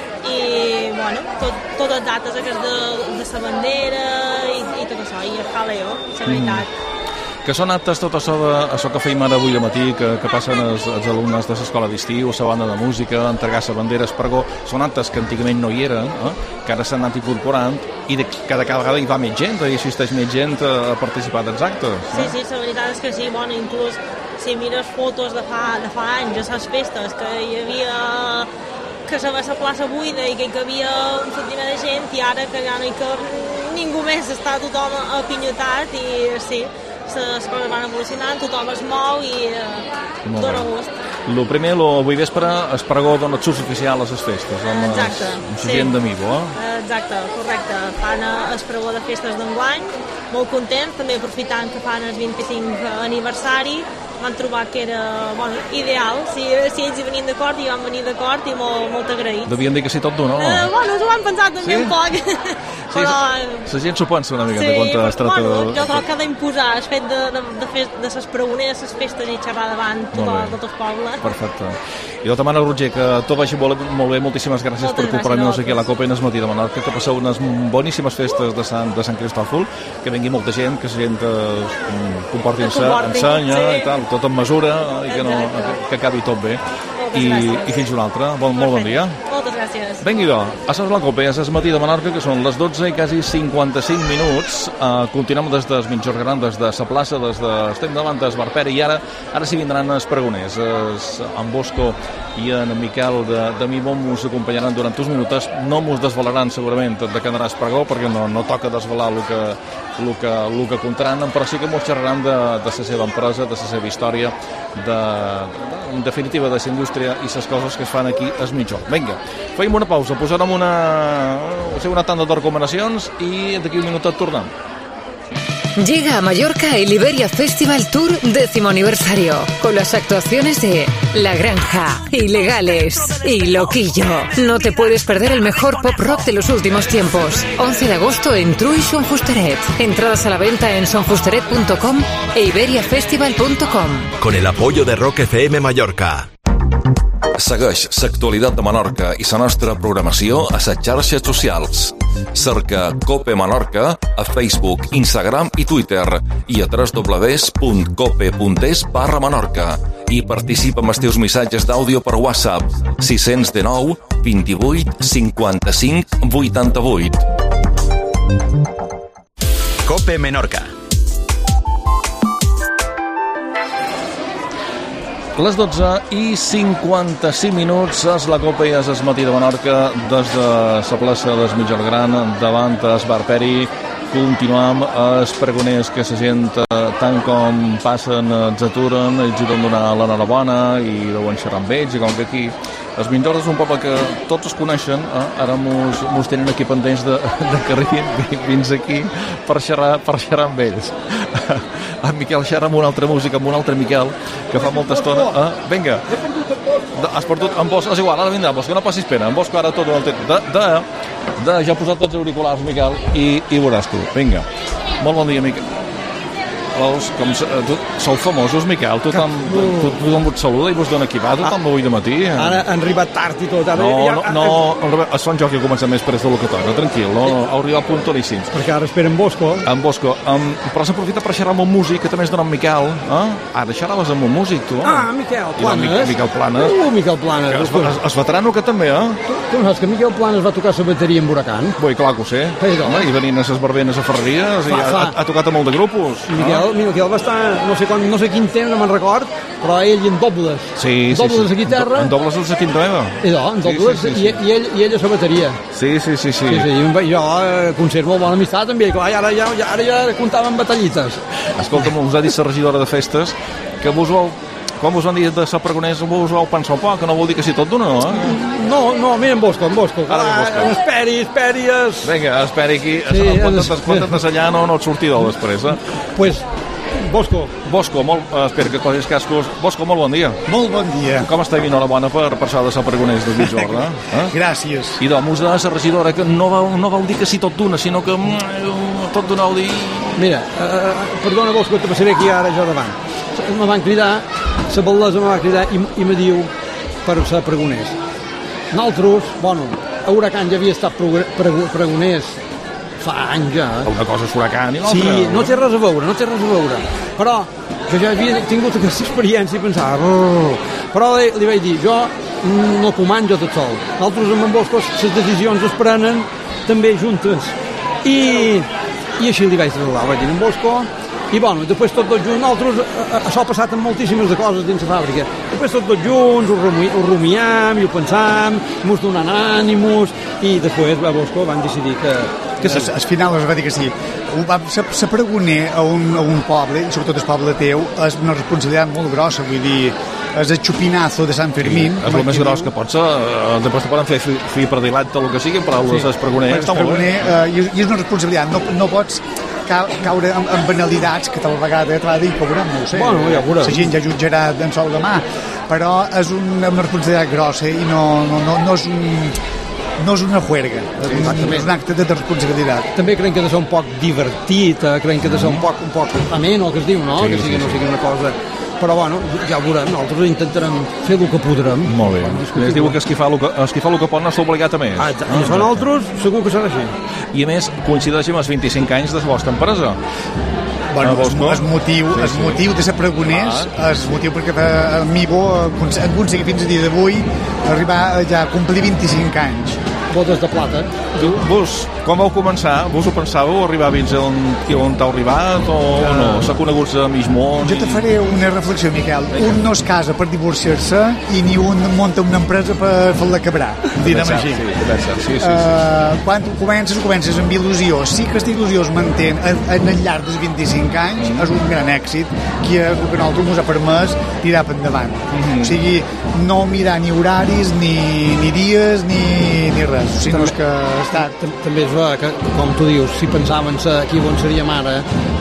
i, bueno, totes dates aquestes de la bandera i tot això, i el jaleo, la veritat. Que són actes tot això que feim ara avui de matí, que passen els alumnes de l'escola d'estiu, la banda de música, entregar la bandera, el pregó, són actes que antigament no hi eren, que ara s'han anat incorporant, i cada vegada hi va més gent, hi assisteix més gent a participar dels actes. Sí, la veritat és que sí, bueno, inclús si mires fotos de fa anys, a les festes, que hi havia que la plaça buida i que hi havia un fotimer de gent, i ara que ja no hi cap ningú més, està tothom apinyotat, i sí, les coses van evolucionant, tothom es mou i dona gust. El primer, avui vespre, es pregó dona xus oficial a les festes, amb la gent d'Amigo, Exacte, correcte. Fan el pregó de festes d'enguany, molt contents, també aprofitant que fan el 25 aniversari, van trobar que era ideal, si ells hi venien d'acord, i van venir d'acord, i molt agraïts. Devien dir que sí tot d'un, no? S'ho van pensar també un poc. Sí, la gent s'ho pensa una mica de quan es tracta de... Jo crec que ha d'imposar el fet de les pregoneres, les festes i xerrar davant tot el poble. Perfecte. I la Tamara Roger, que tot vagi molt bé, moltíssimes gràcies per acompanyar-nos aquí a la Copa Enes Matí de Menorca, que passeu unes boníssimes festes de Sant Cristòfol, que vengui molta gent, que la gent comporti ensenya i tal, tot en mesura, i que acabi tot bé. I fins una altra. Molt bon dia. Moltes gràcies. Vinga, això és la Copa, és el matí de Menorca, que són les 12 i quasi 55 minuts. Continuem des del Mitjorgran, des de la plaça, estem davant del Barpera, i ara sí vindran els pregoners. En Bosco i en Miquel de Mimo mos acompanyaran durant uns minuts. No mos desvelaran segurament de què anarà el pregó, perquè no toca desvelar el que contaran, però sí que mos xerraran de la seva empresa, de la seva història, en definitiva de la indústria i les coses que es fan aquí al Mitjorn. Vinga, feim una pausa, posarem una tanda de recomanacions i d'aquí un minutet tornem. Llega a Mallorca el Iberia Festival Tour 10º aniversario, con las actuaciones de La Granja, Ilegales y Loquillo. No te puedes perder el mejor pop rock de los últimos tiempos. 11 de agosto en Tru i Son Fusteret. Entradas a la venta en sonfusteret.com e iberiafestival.com. Con el apoyo de Rock FM Mallorca. Segueix l'actualitat de Menorca i la nostra programació a les xarxes socials. Cerca Cope Menorca a Facebook, Instagram i Twitter i a www.cope.es/Menorca i participa amb els teus missatges d'àudio per WhatsApp 619 28 55 88. Cope Menorca. Les 12:55 és la Copa i és el matí de Menorca des de la plaça del Mitjorgran davant el Bar Peri. Continuam els pregoners que la gent tant com passen els aturen, ells hi donen donar l'enhorabona i deuen xerrar amb ells, i com que aquí els Mitjords és un poble que tots es coneixen, ara mos tenen aquí pendents de que arribin fins aquí per xerrar amb ells. En Miquel xerra amb una altra música, amb un altre Miquel, que fa molta estona. Vinga, has perdut, en Bosco, és igual, ara vindrà, en Bosco, no passis pena, en Bosco ara tot el temps. Ja he posat tots els auriculars, Miquel, i veuràs tu. Vinga, molt bon dia, Miquel. Sou famosos, Miquel, tothom vos saluda i vos dona equipat, tothom avui de matí. Ara han arribat tard i tot. No, es fa un joc que comença més després del que toca, tranquil, no, heu arribat puntualíssims. Perquè ara esperen Bosco. En Bosco, però s'aprofita per xerrar amb un músic, que també és d'en Miquel. Ara xerraves amb un músic, tu. Miquel Planes. Miquel Planes. Miquel Planes. És veterano que també, Tu no saps que Miquel Planes va tocar la bateria en Huracan? Ui, clar que ho sé. I venint a les barbenes a Ferreries, i ha tocat a molt de grupos. Miquel va estar, no sé quin temps, no me'n record, però ell en dobles. Sí. Dobles de guitarra. En dobles és la quinta meva. En dobles, i ell a la bateria. Sí. Jo conservo bona amistat amb ell, clar, ara ja comptàvem batallites. Escolta'm, us ha dit la regidora de festes que vos vol... Quan vos van dir de ser pregoners, vos vau pensar un poc, que no vol dir que sí tot d'una, no? No, mira en Bosco. Esperi. Vinga, esperi aquí. Quan t'has allà no et sortirà després, Pues, Bosco, espera que posis cascos. Bosco, molt bon dia. Molt bon dia. Com està? Enhorabona per això de ser pregoners de Mitjorda. Gràcies. I doncs, de la regidora, que no vau dir que sí tot d'una, sinó que tot d'una vau dir... Mira, perdona, Bosco, te passaré aquí ara jo davant. Me van cridar, la bellesa me va cridar i me diu per ser pregoners. Nosaltres, a Huracan ja havia estat pregoners fa anys ja. Una cosa és Huracan i l'altra. Sí, no té res a veure. Però jo ja havia tingut aquesta experiència i pensava... Però li vaig dir, jo no comando tot sol. Nosaltres amb en Bosco les decisions es prenen també juntes. I així li vaig traslladar, vaig dir en Bosco. I després tots junts, nosaltres, això ha passat amb moltíssimes de coses dins la fàbrica. Després tots junts ho rumiam i ho pensam, mos donen ànims, i després a Bosco van decidir que al final es va dir que sí. Ser pregoner a un poble, i sobretot el poble teu, és una responsabilitat molt grossa, vull dir, és el xupinazo de Sant Fermín. És el més gros que pot ser. Després te poden fer fi predilat el que sigui, però el pregoner està molt bé. I és una responsabilitat, no pots caure en banalidats que tal vegada t'ha de dir que veurem, no ho sé. La gent ja jutjarà d'en sol demà, però és una responsabilitat grossa i no és una juerga, és un acte de responsabilitat. També creiem que ha de ser un poc divertit, creiem que ha de ser un poc ameno, que es diu, no? Que sigui una cosa... Però, ja ho veurem, nosaltres intentarem fer el que podrem. Molt bé. Es diu que es qui fa el que pot no està obligat a més. I això nosaltres segur que serà així. I a més, coincideix amb els 25 anys de la vostra empresa. El motiu de ser pregoners, el motiu perquè a mi hem aconseguit fins a dia d'avui arribar ja a complir 25 anys. Botes de plata. Vos, quan vau començar, vos ho pensàveu arribar fins on t'heu arribat o no? S'ha conegut a mig món? Jo te faré una reflexió, Miquel. Un no es casa per divorciar-se i ni un munta una empresa per fer-la quebrar. Direm així. Sí. Quan comences amb il·lusió, sí que aquesta il·lusió es manté en el llarg dels 25 anys, és un gran èxit que el que nosaltres ens ha permès tirar per endavant. O sigui, no mirar ni horaris, ni dies, ni res. Sinó que també és clar que, com tu dius, si pensàvem aquí on seríem ara,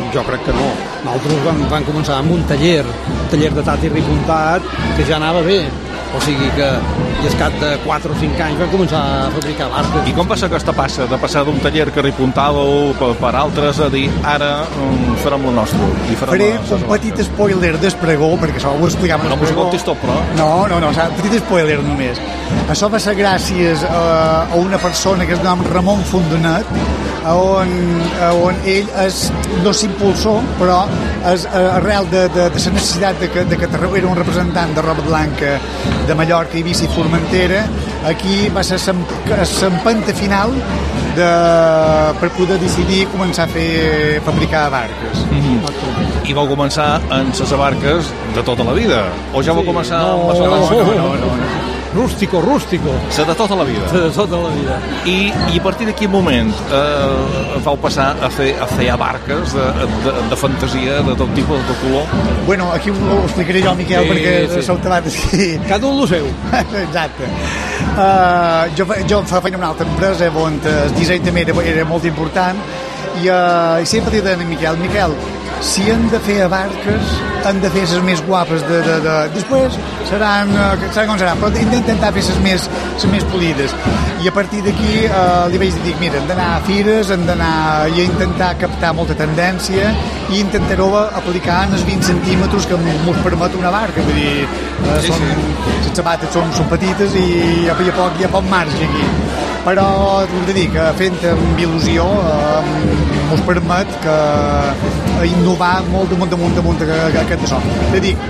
jo crec que no. Nosaltres vam començar amb un taller de tati ripuntat, que ja anava bé. O sigui que llescat de 4 o 5 anys vam començar a fabricar barques. I com passa aquesta passa, de passar d'un taller que ripuntàveu per altres a dir ara farem el nostre? Faré un petit spoiler del pregó, perquè això ho explicàvem. No m'ho contis tot, però. No, petit spoiler només. Això va ser gràcies a una persona que es nom Ramon Fondonet, on ell no s'impulsor, però arrel de la necessitat de que era un representant de roba blanca de Mallorca, Eivissa i Formentera, aquí va ser l'empenta final per poder decidir començar a fabricar barques. I vau començar en les barques de tota la vida? O ja vau començar amb les barques? No. Rústico. Se de tota la vida. I a partir de quin moment vau passar a fer barques de fantasia de tot tipus, de tot color? Bueno, aquí ho explicaré jo, Miquel, perquè sou tabat així. Cada un lo seu. Exacte. Jo fa feina en una altra empresa on el disseny també era molt important i sempre li deien a Miquel, si hem de fer barques, han de fer les més guapes després seran com seran, però hem d'intentar fer les més polides. I a partir d'aquí li vaig dir, mira, hem d'anar a fires, hem d'anar i intentar captar molta tendència i intentar-ho aplicar en els 20 centímetres que ens permet una barca. Vull dir, les sabates són petites i hi ha poc marge aquí. Però, t'ho dic, fent amb il·lusió ens permet innovar molt damunt aquest de so. T'ho dic,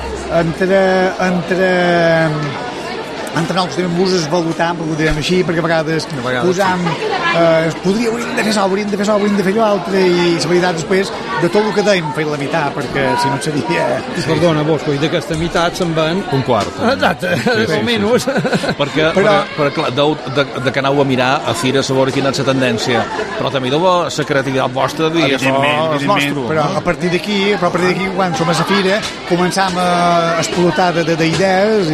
entre nosaltres també us esvalutam, ho direm així, perquè a vegades posam hauríem de fer això, hauríem de fer l'altre, i la veritat després de tot el que dèiem fer la meitat, perquè si no seria... Perdona, Bosco, i d'aquesta meitat se'n van... Un quart. Exacte, almenys. Perquè, clar, de que aneu a mirar a fira a veure quina és la tendència, però també de la creativitat vostra de dir, això és nostre. Però a partir d'aquí, quan som a la fira, començam a explotar d'idees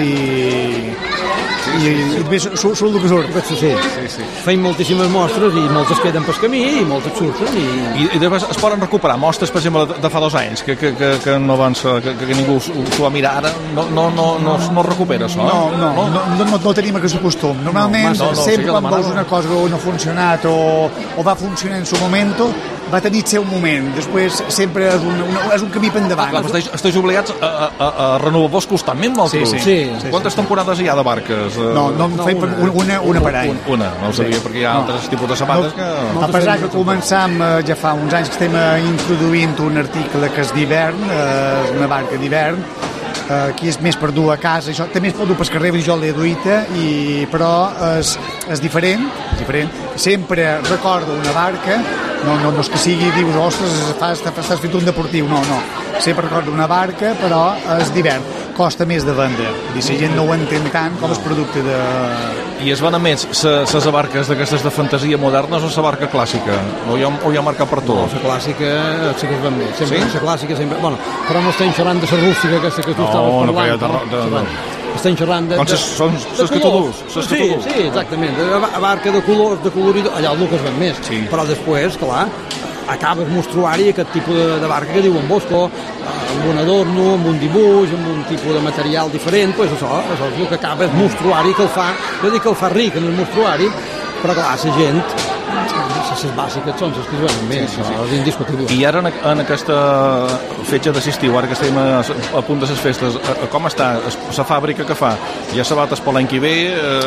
i després surt el que surt. Sí. Feim moltíssimes mostres i moltes queden pel camí i moltes surten. I després es poden recuperar mostres, per exemple, de fa 2 anys que no van ser, que ningú s'ho va mirar ara, no recupera això? No tenim aquest costum. Normalment sempre quan veus una cosa que no ha funcionat o va funcionar en su moment, va tenir el seu moment. Després sempre és un camí per endavant. Esteu obligats a renovar-vos constantment, vosaltres? Sí. Quantes temporades hi ha de barques? No, fem una per any. Una, no ho sabia, perquè hi ha altres tipus de sabates que... A pesar que començam ja fa uns anys que estem introduint un article que és d'hivern, una barca d'hivern, aquí és més per dur a casa, això també es pot dur pel carrer, jo l'he duita, però és diferent. Sempre recordo una barca, no és que sigui, dius, ostres, estàs fent un deportiu, no. Sempre recordo una barca, però és d'hivern. Costa més de vendre. La gent no ho entén tant com el producte de... I es van a més les barques d'aquestes de fantasia modernes o la barca clàssica? O hi ha marcat per tot? La clàssica sí que es van més. La clàssica sempre... Bueno, però no estem xerrant de la rústica aquesta que tu estaves parlant. Estem xerrant de... Són les que tu dus. Sí, exactament. La barca de colors, de colorit, allà el que es ven més. Però després, clar, acabes mostruari aquest tipus de barca que diuen Bosco, amb un adorno, amb un dibuix, amb un tipus de material diferent, doncs això és el que acaba és mostruari, que el fa, jo dic que el fa ric en el mostruari, però clar, la gent, les bàsiques són les que es venen més, és indiscutible. I ara en aquesta fetge d'estiu, ara que estem a punt de les festes, com està la fàbrica que fa? Ja s'ha bat per l'any que ve?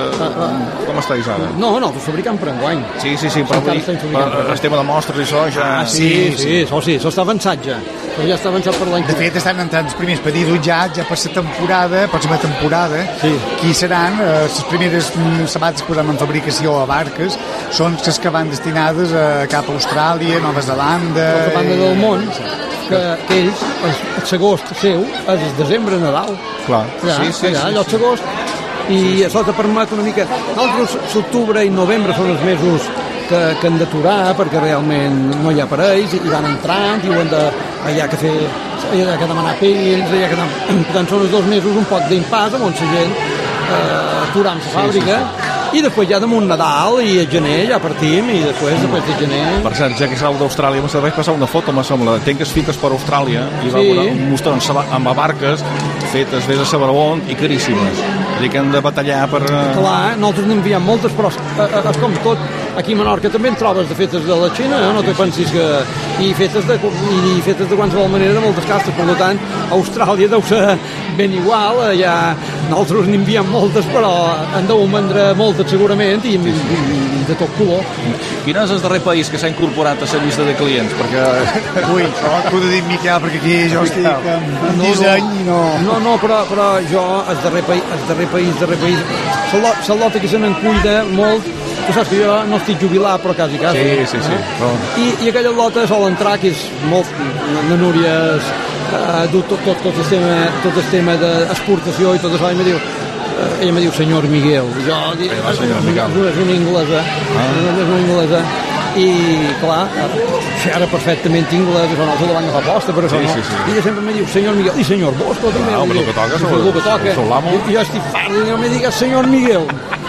Com estàs ara? No, nosaltres fabricam per enguany. Sí, però el tema de mostres i això ja... Això està avançat ja. Però ja està avançat per l'any que ve. De fet, estan entrant els primers pedidos ja per la pròxima temporada, que seran les primeres sabates que posem en fabricació a barques, són les que van destinades cap a Austràlia, Nova Zelanda... La banda del món, que ells, l'agost seu, és el desembre, Nadal. Clar, allò és l'agost. I això te permet una mica... Nosaltres, l'octubre i novembre són els mesos que han d'aturar, perquè realment no hi ha parells, i van entrant, i ho han de... Hi ha que demanar pells, per tant, són els 2 mesos un poc d'impàs, on la gent aturant la fàbrica, i després ja damunt Nadal i a gener ja partim i després de gener... Per cert, ja que serà d'Austràlia, me serveix passar una foto, me sembla. Tenc que es fiques per Austràlia i va mostrant amb barques fetes des de saber on i caríssimes. És a dir, que hem de batallar per... Clar, nosaltres n'enviem moltes, però és com tot. Aquí a Menorca també en trobes de fetes de la Xina, no te pensis que... I fetes de qualsevol manera de moltes castes, per tant, a Austràlia deu ser ben igual, ja nosaltres n'enviem moltes, però en deuen vendre moltes segurament i de tot color. Quin és el darrer país que s'ha incorporat a la llista de clients? Perquè... Ui, t'ho he dit, Miquel, perquè aquí jo estic en disseny i no... No, però jo, el darrer país, la lota que se me'n cuida molt. Tu saps que jo no estic jubilat, però quasi. Sí. Però... I aquella lota sol entrar, que és molt... La Núria du tot el tema d'exportació i tot això, ella me diu senyor Miguel. Jo dic, és una inglesa. I, clar, ara perfectament inglès, això no se la van agafar posta, però això no. I ella sempre me diu senyor Miguel, i senyor Bosco també. Home, el que toca, I jo estic fart, jo me digues senyor Miguel.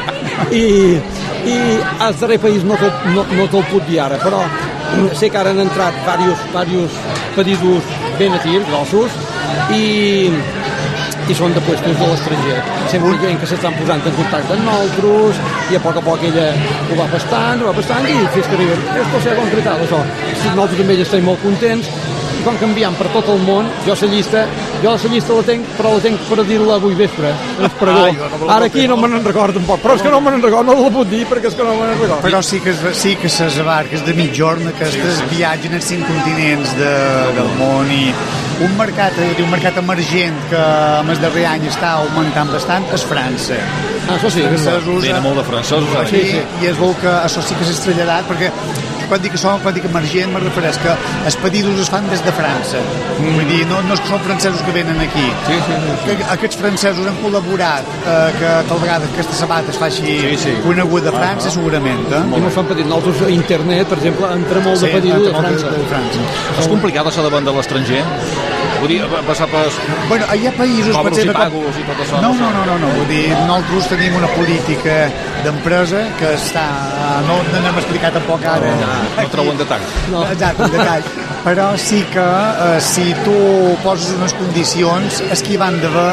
I al darrer país no te'l puc dir ara, però sé que ara han entrat diversos pedidos ben a tir, grossos, i són de puestos de l'estranger. Sempre hi ha gent que s'estan posant en contacte amb nosaltres i a poc ella ho va pastant i fins que arriba. Esto s'ha concretat, això. Nosaltres també ja estem molt contents i com canviant per tot el món, jo la llista la tenc, però la tenc per dir-la avui vespre. Ara aquí no me n'en recordo un poc, però és que no me n'en recordo, no la puc dir perquè és que no me n'en recordo. Però sí que les barques de mitjorn aquestes viatgen als 5 continents del món i un mercat emergent que en el darrer any està augmentant bastant és França. Això sí, venen molt de francesos aquí, i es veu que això sí que s'ha traslladat, perquè quan dic emergent me refereix que els pedidos es fan des de França. Vull dir, no és que són francesos que venen aquí. Que aquests francesos han col·laborat que tal vegada aquesta sabata es faci coneguda a França, segurament. I mos fan pedir. Nosaltres a internet, per exemple, entra molt de pedido de França. És complicat això de vendre a l'estranger? Vull dir, passar per... Bueno, hi ha països... Cobros i pagos i tot això. No. Vull dir, nosaltres tenim una política d'empresa que està... No n'hem explicat tampoc ara. No trobo en detall. Exacte, en detall. Però sí que si tu poses unes condicions, els que hi van d'haver...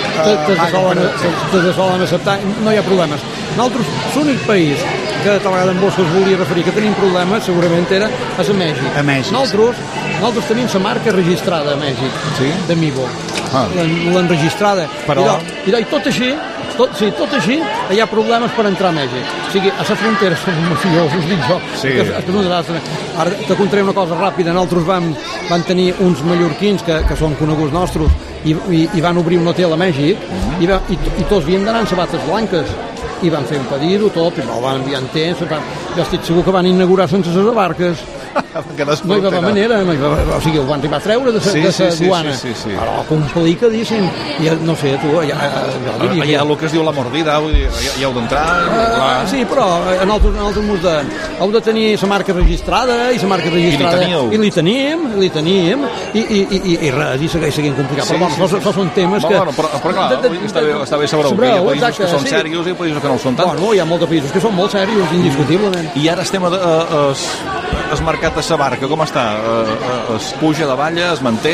Te solen acceptar, no hi ha problemes. Nosaltres, l'únic país que tal vegada en vos us volia referir que tenim problemes, segurament era a Mèxic. Nosaltres tenim la marca registrada a Mèxic, de Mivo. L'enregistrada. I tot així, hi ha problemes per entrar a Mèxic. O sigui, a la frontera som mafiosos, dic jo. Ara te contaré una cosa ràpida. Nosaltres vam tenir uns mallorquins que són coneguts nostres i van obrir un hotel a Mèxic i tots havien d'anar amb sabates blanques. I van fer un pedido, tot, i no van enviar en temps. Jo estic segur que van inaugurar sense les barques. No hi va haver manera, o sigui, ho van arribar a treure de la duana. Però complicadíssim. I no sé, tu... Hi ha el que es diu la mordida, vull dir, hi heu d'entrar... Sí, però nosaltres heu de tenir la marca registrada, i la marca registrada... I li tenim, i res, i segueix sent complicat. Però bueno, això són temes que... Però clar, està bé saber que hi ha països que són serios i països que no ho són tant. Bueno, hi ha molts països que són molt serios, indiscutiblement. I ara estem el mercat de la barca, com està? Es puja de valla, es manté?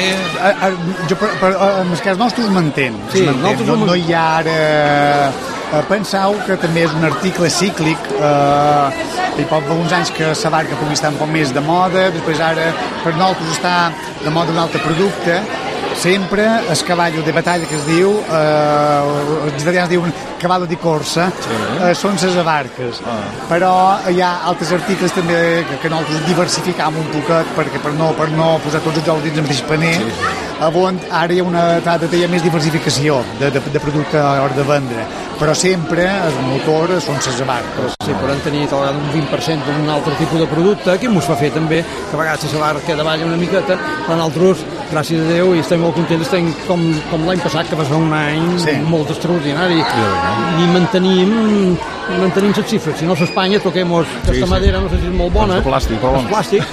En el cas nostre es manté. No hi ha ara... Penseu que també és un article cíclic, hi pot haver uns anys que la barca pugui estar un poc més de moda, després ara per nosaltres està de moda un altre producte, sempre el cavall de batalla que es diu, els italians diuen cavallo di corsa, són les barques. Però hi ha altres articles també que nosaltres diversificam un poquet perquè per no posar tots els ous dins el mateix paner, on ara hi ha més diversificació de producte a l'hora de vendre, però sempre el motor són les barques. Sí, podem tenir un 20% d'un altre tipus de producte, que ens fa fer també, que a vegades la barca davalla una miqueta, però nosaltres, gràcies a Déu, i estem molt contents, estem com l'any passat, que va ser un any molt extraordinari, i mantenim mantenim les xifres. Si no s'Espanya, toquem-nos aquesta madera, no sé si és molt bona. És plàstic, però és plàstic.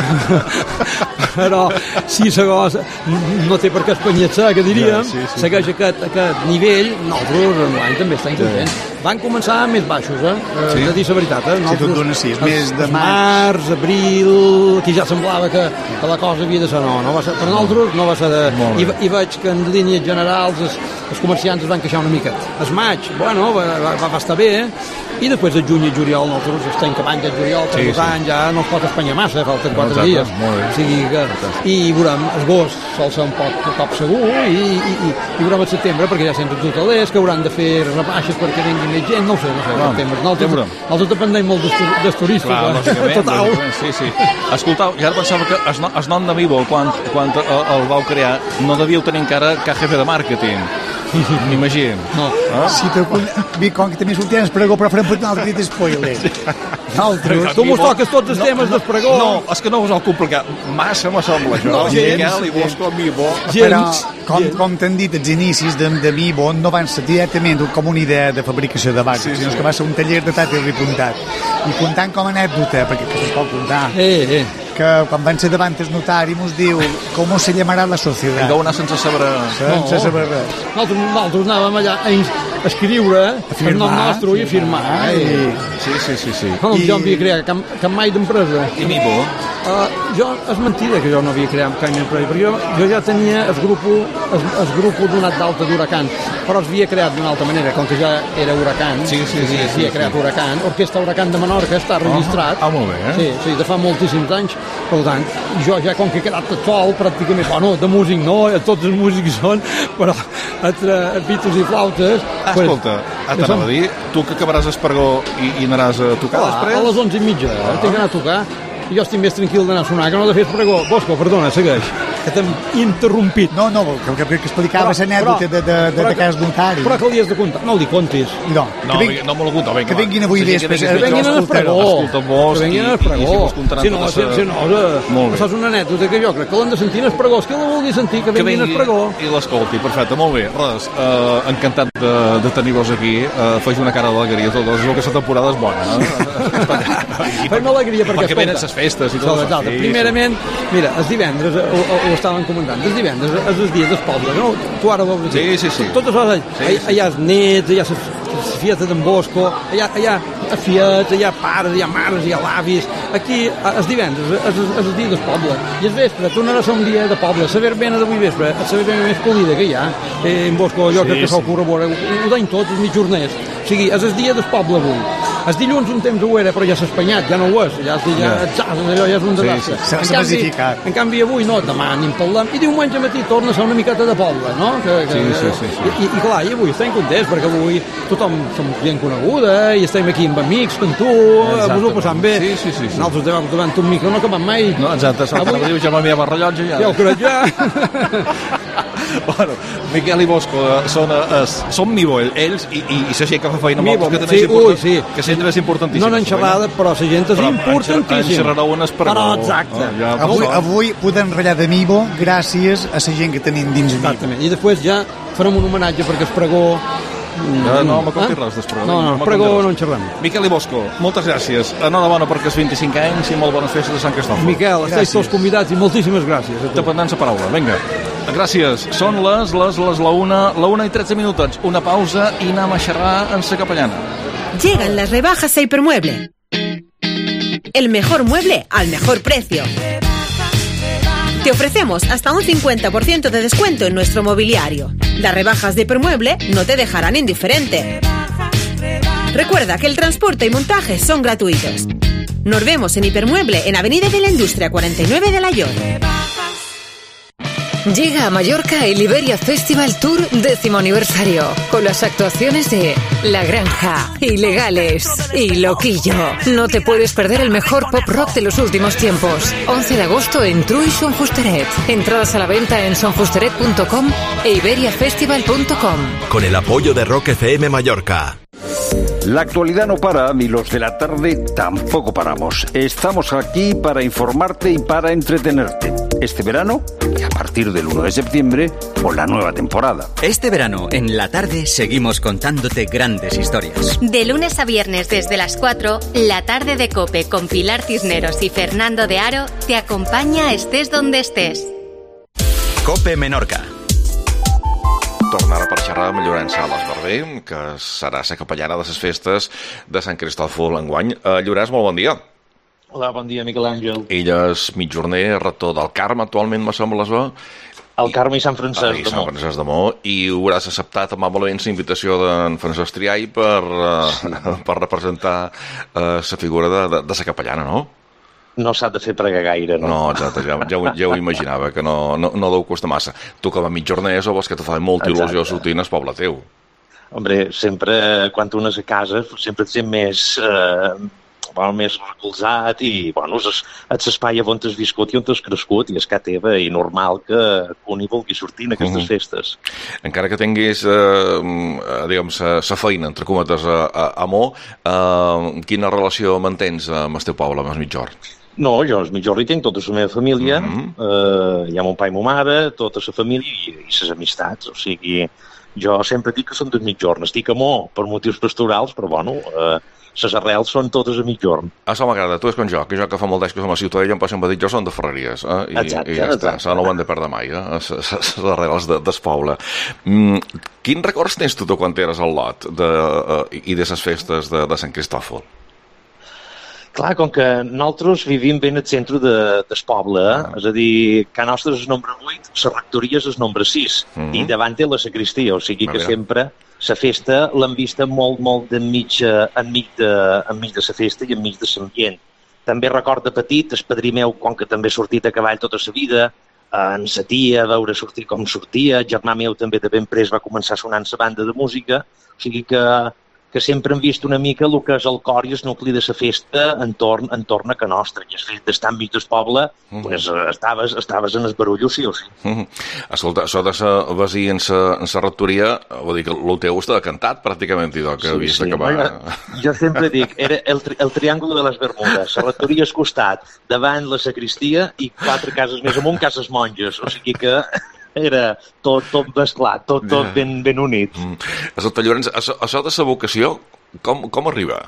Però si la cosa no té per què espanyar-se, que diríem, segueix aquest nivell, nosaltres enguany també estem contents. Van començar més baixos, de dir la veritat. Si tu et dones 6, més de març, abril, aquí ja semblava que la cosa havia de ser, no va ser, per nosaltres no va ser i veig que en línies generals els comerciants es van queixar una mica. El maig, bueno, va estar bé, i després de juny i juliol nosaltres estem acabant de juliol, per 2 anys ja no es pot espanyar massa, falten 4 dies. O sigui que, i veurem, agost sol ser un cop segur, i veurem el setembre, perquè ja sempre hotelers que hauran de fer rebaixes perquè vengui més gent, no ho sé, nosaltres dependem molt dels turistes, total. Sí. Escoltau, ja pensava que el nom de Mivo, quan el vau crear, no devíeu tenir encara cap jefe de màrqueting. M'imagino. No. Si com que també sortien el pregó, però farem un altre dit spoiler. Tu mos toques tots els temes del pregó. No, és que no us ho complicar. Massa m'assembla això. Miquel i Bosco amb Mivo. Però, com t'han dit, els inicis de Mivo no van ser directament com una idea de fabricació de barques, sinó que va ser un taller de tàtil repuntat. I contant com a anècdota, perquè es pot contar, que quan van ser davant el notari mos diu com se llamarà la societat. Vau anar sense saber res. Nosaltres anàvem allà a escriure el nom nostre i a firmar. Sí. Jo no havia creat cap mai d'empresa. I Mivo? És mentida que jo no havia creat cap empresa, perquè jo ja tenia el grup donat d'alta d'Huracan, però es havia creat d'una altra manera, com que ja era Huracan, havia creat Huracan, Orquestra Huracan de Menorca està registrat. Molt bé, Sí, de fa moltíssims anys. Per tant, jo ja com que he quedat tot sol, pràcticament, bueno, de músic no, tots els músics són, però entre pitos i flautes... Escolta, t'anava a dir, tu que acabaràs Espargó i aniràs a tocar després? A les 11:30, tinc d'anar a tocar, i jo estic més tranquil d'anar a sonar, que no de fer Espargó. Bosco, perdona, segueix, que t'hem interrompit. No, que explicava l'anècdota de cas notari. Però que li has de contar, no li contis. No me l'ho conta, vinga. Que vinguin avui vespre. Que vinguin a Espargó. Escolta, Bosch, si no, això és una anècdota que jo crec que l'han de sentir en Espargó. Que la vulgui sentir, que vinguin a Espargó. I l'escolti, perfecte, molt bé. Res, encantat de tenir-vos aquí. Faig una cara d'alegria, tot. Aquesta temporada és bona. Fem alegria perquè venen les festes i tot. Primerament, mira, els divendres, ho estaven comentant, els divendres és el dia del poble, no? Tu ara veus aquí. Sí. Tot això, allà els nets, allà les fietes d'en Bosco, allà fiets, allà pares, allà mares, allà l'avis. Aquí, els divendres, és el dia del poble. I el vespre tornarà a ser un dia de poble. La verbena d'avui vespre, la verbena més polida que hi ha. En Bosco, jo crec que se'l corrobora. Ho deien tots, els mitjorners. O sigui, és el dia del poble avui. El dilluns un temps ho era, però ja s'ha espanyat, ja no ho és. Allò ja és un desastre. S'ha masificat. En canvi, avui no, demà ni en parlem. I diumenge matí torna a ser una miqueta de poble, no? I clar, i avui estem contents, perquè avui tothom som gent coneguda i estem aquí amb amics, com tu, vos ho passant bé. Nosaltres davant un micro no acabem mai. No, exacte, avui diu, ja m'havia el rellotge ja. Ja ho crec ja. Bueno, Miquel i Bosco són Mivo, ells, i s'aixeca fa feina molt, que sempre és importantíssim. No n'han xerrada, però la gent és importantíssim. En xerrarà un Espargó. Però exacte. Avui podem ratllar de Mivo gràcies a la gent que tenim dins Mivo. Exactament, i després ja farem un homenatge perquè Espargó... No me conti res d'Espargó. No, Espargó no en xerrem. Miquel i Bosco, moltes gràcies. Enhorabona perquè és 25 anys i molt bones festes de Sant Cristòfol. Miquel, estàs tots convidats i moltíssimes gràcies. Dependent la paraula, vinga. Gràcies. Són la 1:13 minuts. Una pausa i anem a xerrar en la capellana. Llegan las rebajas a Hipermueble. El mejor mueble al mejor precio. Te ofrecemos hasta un 50% de descuento en nuestro mobiliario. Las rebajas de Hipermueble no te dejarán indiferente. Recuerda que el transporte y montaje son gratuitos. Nos vemos en Hipermueble en Avenida de la Industria 49 de Layor. Llega a Mallorca el Iberia Festival Tour 10º aniversario, con las actuaciones de La Granja, Ilegales y Loquillo. No te puedes perder el mejor pop rock de los últimos tiempos. 11 de agosto en True Son Fusteret. Entradas a la venta en sonfusteret.com e iberiafestival.com. Con el apoyo de Rock FM Mallorca. La actualidad no para, ni los de la tarde tampoco paramos. Estamos aquí para informarte y para entretenerte. este verano y a partir del 1 de septiembre con la nueva temporada. Este verano, en la tarde, seguimos contándote grandes historias. De lunes a viernes desde las 4, la tarde de COPE con Pilar Cisneros y Fernando de Aro te acompaña estés donde estés. COPE Menorca. Tornar per xerrar amb Llorenç Sales Barber, que serà la capellana de les festes de Sant Cristòfol enguany. Llorenç, molt bon dia. Hola, bon dia, Miquel Àngel. Ella és mitjorner, rector del Carme, actualment, me sembla, es va? El Carme i Sant Francesc de Mó. Sant Francesc de Mó, i hauràs acceptat amablement la invitació d'en Francesc Triall per representar la figura de la capellana, no? No s'ha de fer pregar gaire, no? No, exacte, ja ho imaginava, que no deu costar massa. Tu com a mitjorners o vols que te fa molta il·lusió sortir al poble teu? Hombre, sempre, quan tu anes a casa, sempre et sent més recolzat i, bueno, és l'espai on t'has viscut i on t'has crescut i és casa teva i normal que un hi vulgui sortir en aquestes festes. Encara que tinguis, diguem, sa feina, entre cometes, a Mó, quina relació mantens amb el teu poble, amb el Migjorn? No, jo als Migjorn hi tinc tota la meva família, hi ha mon pare i mon mare, tota la família i les amistats, o sigui, jo sempre dic que són del Migjorn, estic a Mó per motius pastorals, però bueno, les arrels són totes a Migjorn. Això m'agrada, tu és com jo, que fa molt d'anys que som a Ciutadella, em sempre dic, jo són de Ferreries, i ja està, això no ho hem de perdre mai, les arrels del poble. Quins records tens tu quan eres al lot i de les festes de Sant Cristòfol? Clar, com que nosaltres vivim ben al centre del poble, és a dir, que nostre és el nombre 8, la rectoria és el nombre 6, i davant té la sacristia, o sigui que sempre la festa l'hem vista molt enmig de la festa i enmig de l'ambient. També record de petit, el padrí meu, com que també ha sortit a cavall tota la vida, en sa tia, veure sortir com sortia, el germà meu també de ben pres va començar sonant la banda de música, o sigui que sempre hem vist una mica el que és el cor i el nucli de la festa entorn a que nostra. I el fet d'estar enmig del poble, estaves en el barullo, sí o sí. Escolta, això de ser veí en la rectoria, vol dir que el teu està cantat, pràcticament, idò, que havies d'acabar. Jo sempre dic, era el triàngul de les Bermudes, la rectoria al costat, davant la sacristia i 4 cases més amunt, cases monges, o sigui que era tot mesclat, tot ben unit. Escolta, Llorenç, això de la vocació, com arriba?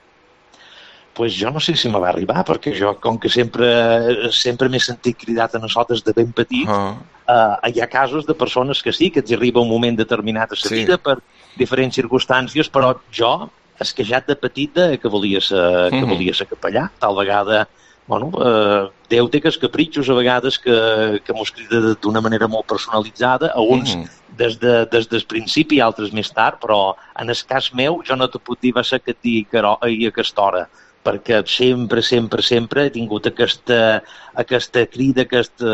Pues jo no sé si me va arribar, perquè jo, com que sempre m'he sentit cridat a això des de ben petit, hi ha casos de persones que sí, que els arriba un moment determinat a la vida per diferents circumstàncies, però jo, esquejat de petita, que volia ser capellà, tal vegada. Bueno, Déu té aquests capritxos a vegades que mos crida d'una manera molt personalitzada, a uns des del principi i altres més tard, però en el cas meu jo no te puc dir va ser que et digui a aquesta hora, perquè sempre he tingut aquesta crida, aquest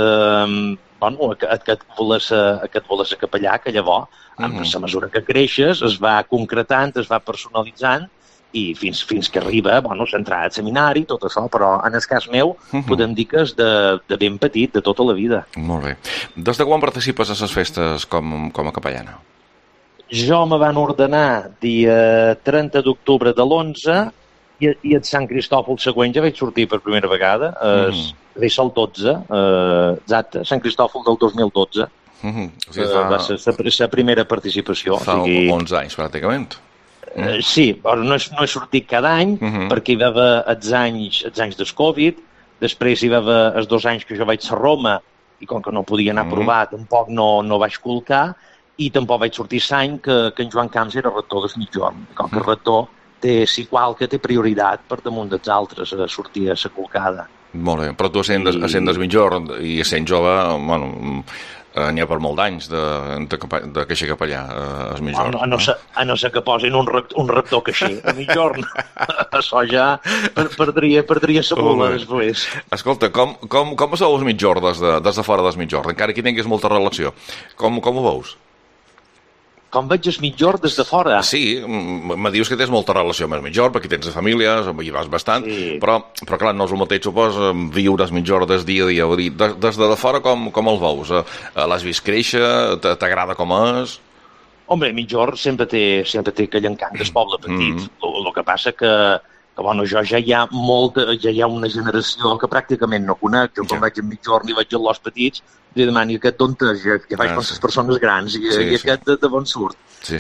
voler ser capellà, que llavors, a la mesura que creixes, es va concretant, es va personalitzant, i fins que arriba, s'ha entrat al seminari, tot això, però en el cas meu podem dir que és de ben petit, de tota la vida. Molt bé. Des de quan participes a les festes com a capellana? Jo me van ordenar dia 30 d'octubre de l'11 i el Sant Cristòfol següent ja vaig sortir per primera vegada, vaig ser el 12, exacte, Sant Cristòfol del 2012. Va ser la primera participació. Fa 11 anys, pràcticament. Sí, però no he sortit cada any, perquè hi va haver els anys del Covid, després hi va haver els 2 anys que jo vaig a Roma, i com que no podia anar a provar, tampoc no vaig colcar, i tampoc vaig sortir l'any que en Joan Camps era rector del Migjorn. Com que el rector té prioritat per damunt dels altres a sortir a la colcada. Molt bé, però tu sent del Migjorn i sent jove, n'hi ha per molt d'anys de queixa capellà al Migjorn. A no ser que posin un rector queixer a Migjorn. Això ja perdria sa bula després. Escolta, com sou els Migjorn des de fora del Migjorn? Encara que tinguis molta relació. Com ho veus? Com veig el Migjorn des de fora? Sí, me dius que tens molta relació amb el Migjorn, perquè tens famílies, hi vas bastant, però clar, no és el mateix, supos, viure el Migjorn des dia a dia. Des de fora com el veus? L'has vist créixer? T'agrada com és? Home, Migjorn sempre té aquell encant del poble petit. El que passa que, que bueno, jo ja hi ha una generació que pràcticament no conec. Jo quan vaig a Migjorn i vaig a Los Petits, li demano, i aquest d'on és? Ja vaig amb les persones grans, i aquest de on surt?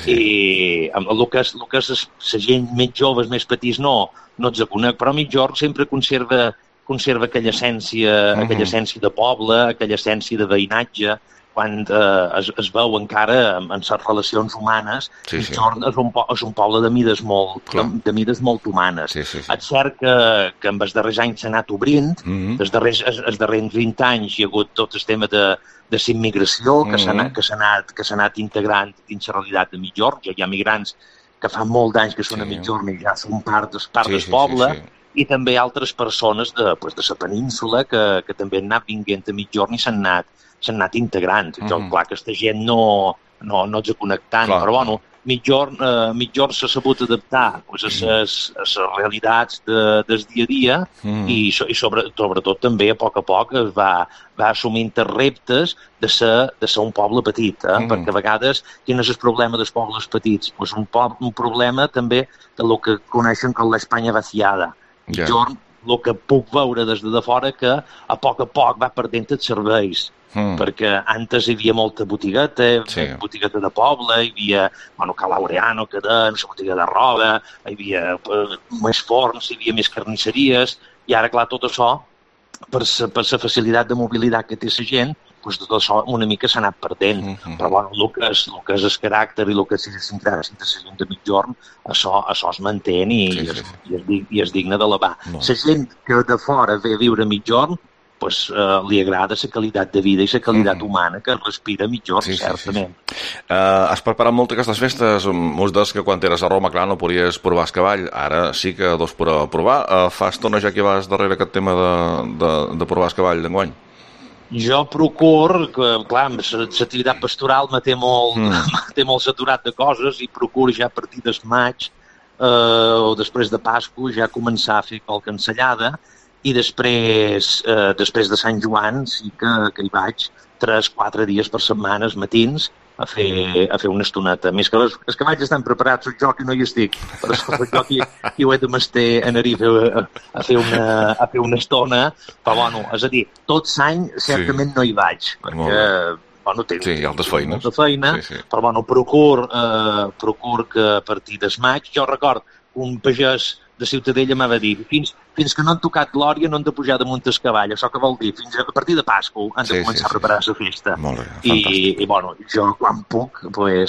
I amb el que és la gent més joves, més petits, no els conec, però Migjorn sempre conserva aquella essència de poble, aquella essència de veïnatge, quan es veu encara en les relacions humanes. Migjorn és un poble de mides molt humanes. És cert que en els darrers anys s'ha anat obrint, els darrers 20 anys hi ha hagut tot el tema de la immigració que s'ha anat integrant dins la realitat de Migjorn. Ja hi ha migrants que fa molt d'anys que són a Migjorn i ja són part del poble, i també altres persones de la península que també han anat vinguent a Migjorn i s'han anat integrant. Clar, aquesta gent no els ha connectat, però bueno, Migjorn s'ha sabut adaptar a les realitats del dia a dia i sobretot també a poc va assumint els reptes de ser un poble petit, perquè a vegades quin és el problema dels pobles petits? Un problema també del que coneixen com l'Espanya vaciada. Migjorn, el que puc veure des de fora, que a poc va perdent els serveis, perquè antes hi havia molta botigueta de poble, hi havia Ca Laureano, cadens, botiga de roba, hi havia més forns, hi havia més carnisseries, i ara, clar, tot això, per la facilitat de mobilitat que té la gent, tot això una mica s'ha anat perdent. Però bueno, el que és el caràcter i el que és la sincràsia de la gent de Migjorn, això es manté i és digne d'elevar. La gent que de fora ve a viure a Migjorn li agrada la qualitat de vida i la qualitat humana que respira Migjorn, certament. Has preparat molt aquestes festes. Molts dels que quan eres a Roma, clar, no podries provar el cavall. Ara sí que dos per provar. Fa estona ja que vas darrere aquest tema de provar el cavall d'enguany? Jo procuro, clar, l'activitat pastoral me té molt saturat de coses i procuro ja a partir del maig o després de Pasqua ja començar a fer qualque ensellada i després de Sant Joan sí que hi vaig 3-4 dies per setmana, els matins, a fer una estoneta. Més que els cavalls estan preparats, soc jo que no hi estic, però soc jo qui ho he de mester a anar a fer una estona, però bueno, és a dir, tot l'any certament no hi vaig, perquè tinc molta feina, però bueno, procuro que a partir del maig, jo record un pagès de Ciutadella m'ha de dir, fins que no han tocat l'òria no han de pujar damunt el cavall, això que vol dir, fins a partir de Pasqua han de començar a preparar la festa. I bueno, jo quan puc,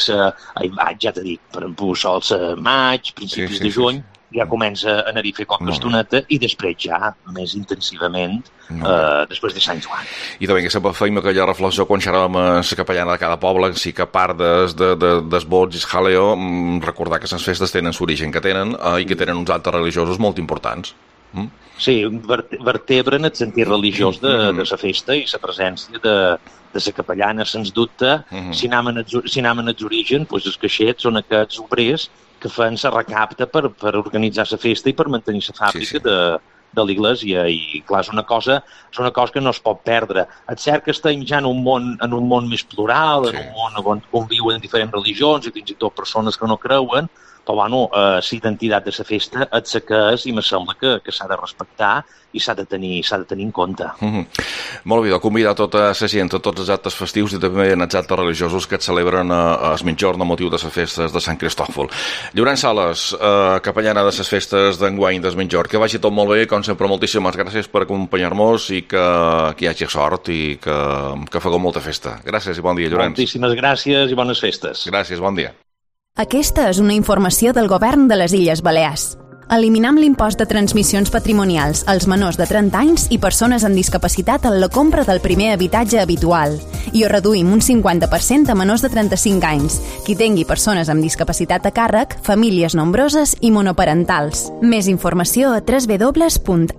hi vaig, ja t'he dit, per sols a maig, principis de juny, ja comença a anar-hi a fer qualque estoneta i després ja, més intensivament, després de Sant Joan. I també que sempre feim aquella reflexió quan xerràvem a la capellana de cada poble, sí que a part des bots i jaleo, recordar que les festes tenen l'origen que tenen i que tenen uns actes religiosos molt importants. Sí, vertebren el sentit religiós de la festa i la presència de la capellana, sens dubte. Si anem als orígens, els caixets són aquests obrers que fan la recapta per organitzar la festa i per mantenir la fàbrica de l'església, i clar, és una cosa que no es pot perdre. És cert que estem ja en un món més plural, en un món on conviuen diferents religions i fins i tot persones que no creuen, però bueno, la identitat de la festa és la que és i me sembla que s'ha de respectar i s'ha de tenir en compte. Molt bé, convidar tota la gent a tots els actes festius i també en els actes religiosos que et celebren a Migjorn a motiu de les festes de Sant Cristòfol. Llorenç Sales, capellana de les festes d'enguany de Migjorn, que vagi tot molt bé, com sempre, moltíssimes gràcies per acompanyar-nos i que hi hagi sort i que fagueu molta festa. Gràcies i bon dia, Llorenç. Moltíssimes gràcies i bones festes. Gràcies, bon dia. Aquesta és una informació del Govern de les Illes Balears. Eliminam l'impost de transmissions patrimonials als menors de 30 anys i persones amb discapacitat en la compra del primer habitatge habitual i ho reduïm un 50% a menors de 35 anys, qui tingui persones amb discapacitat a càrrec, famílies nombroses i monoparentals. Més informació a www.atip.es.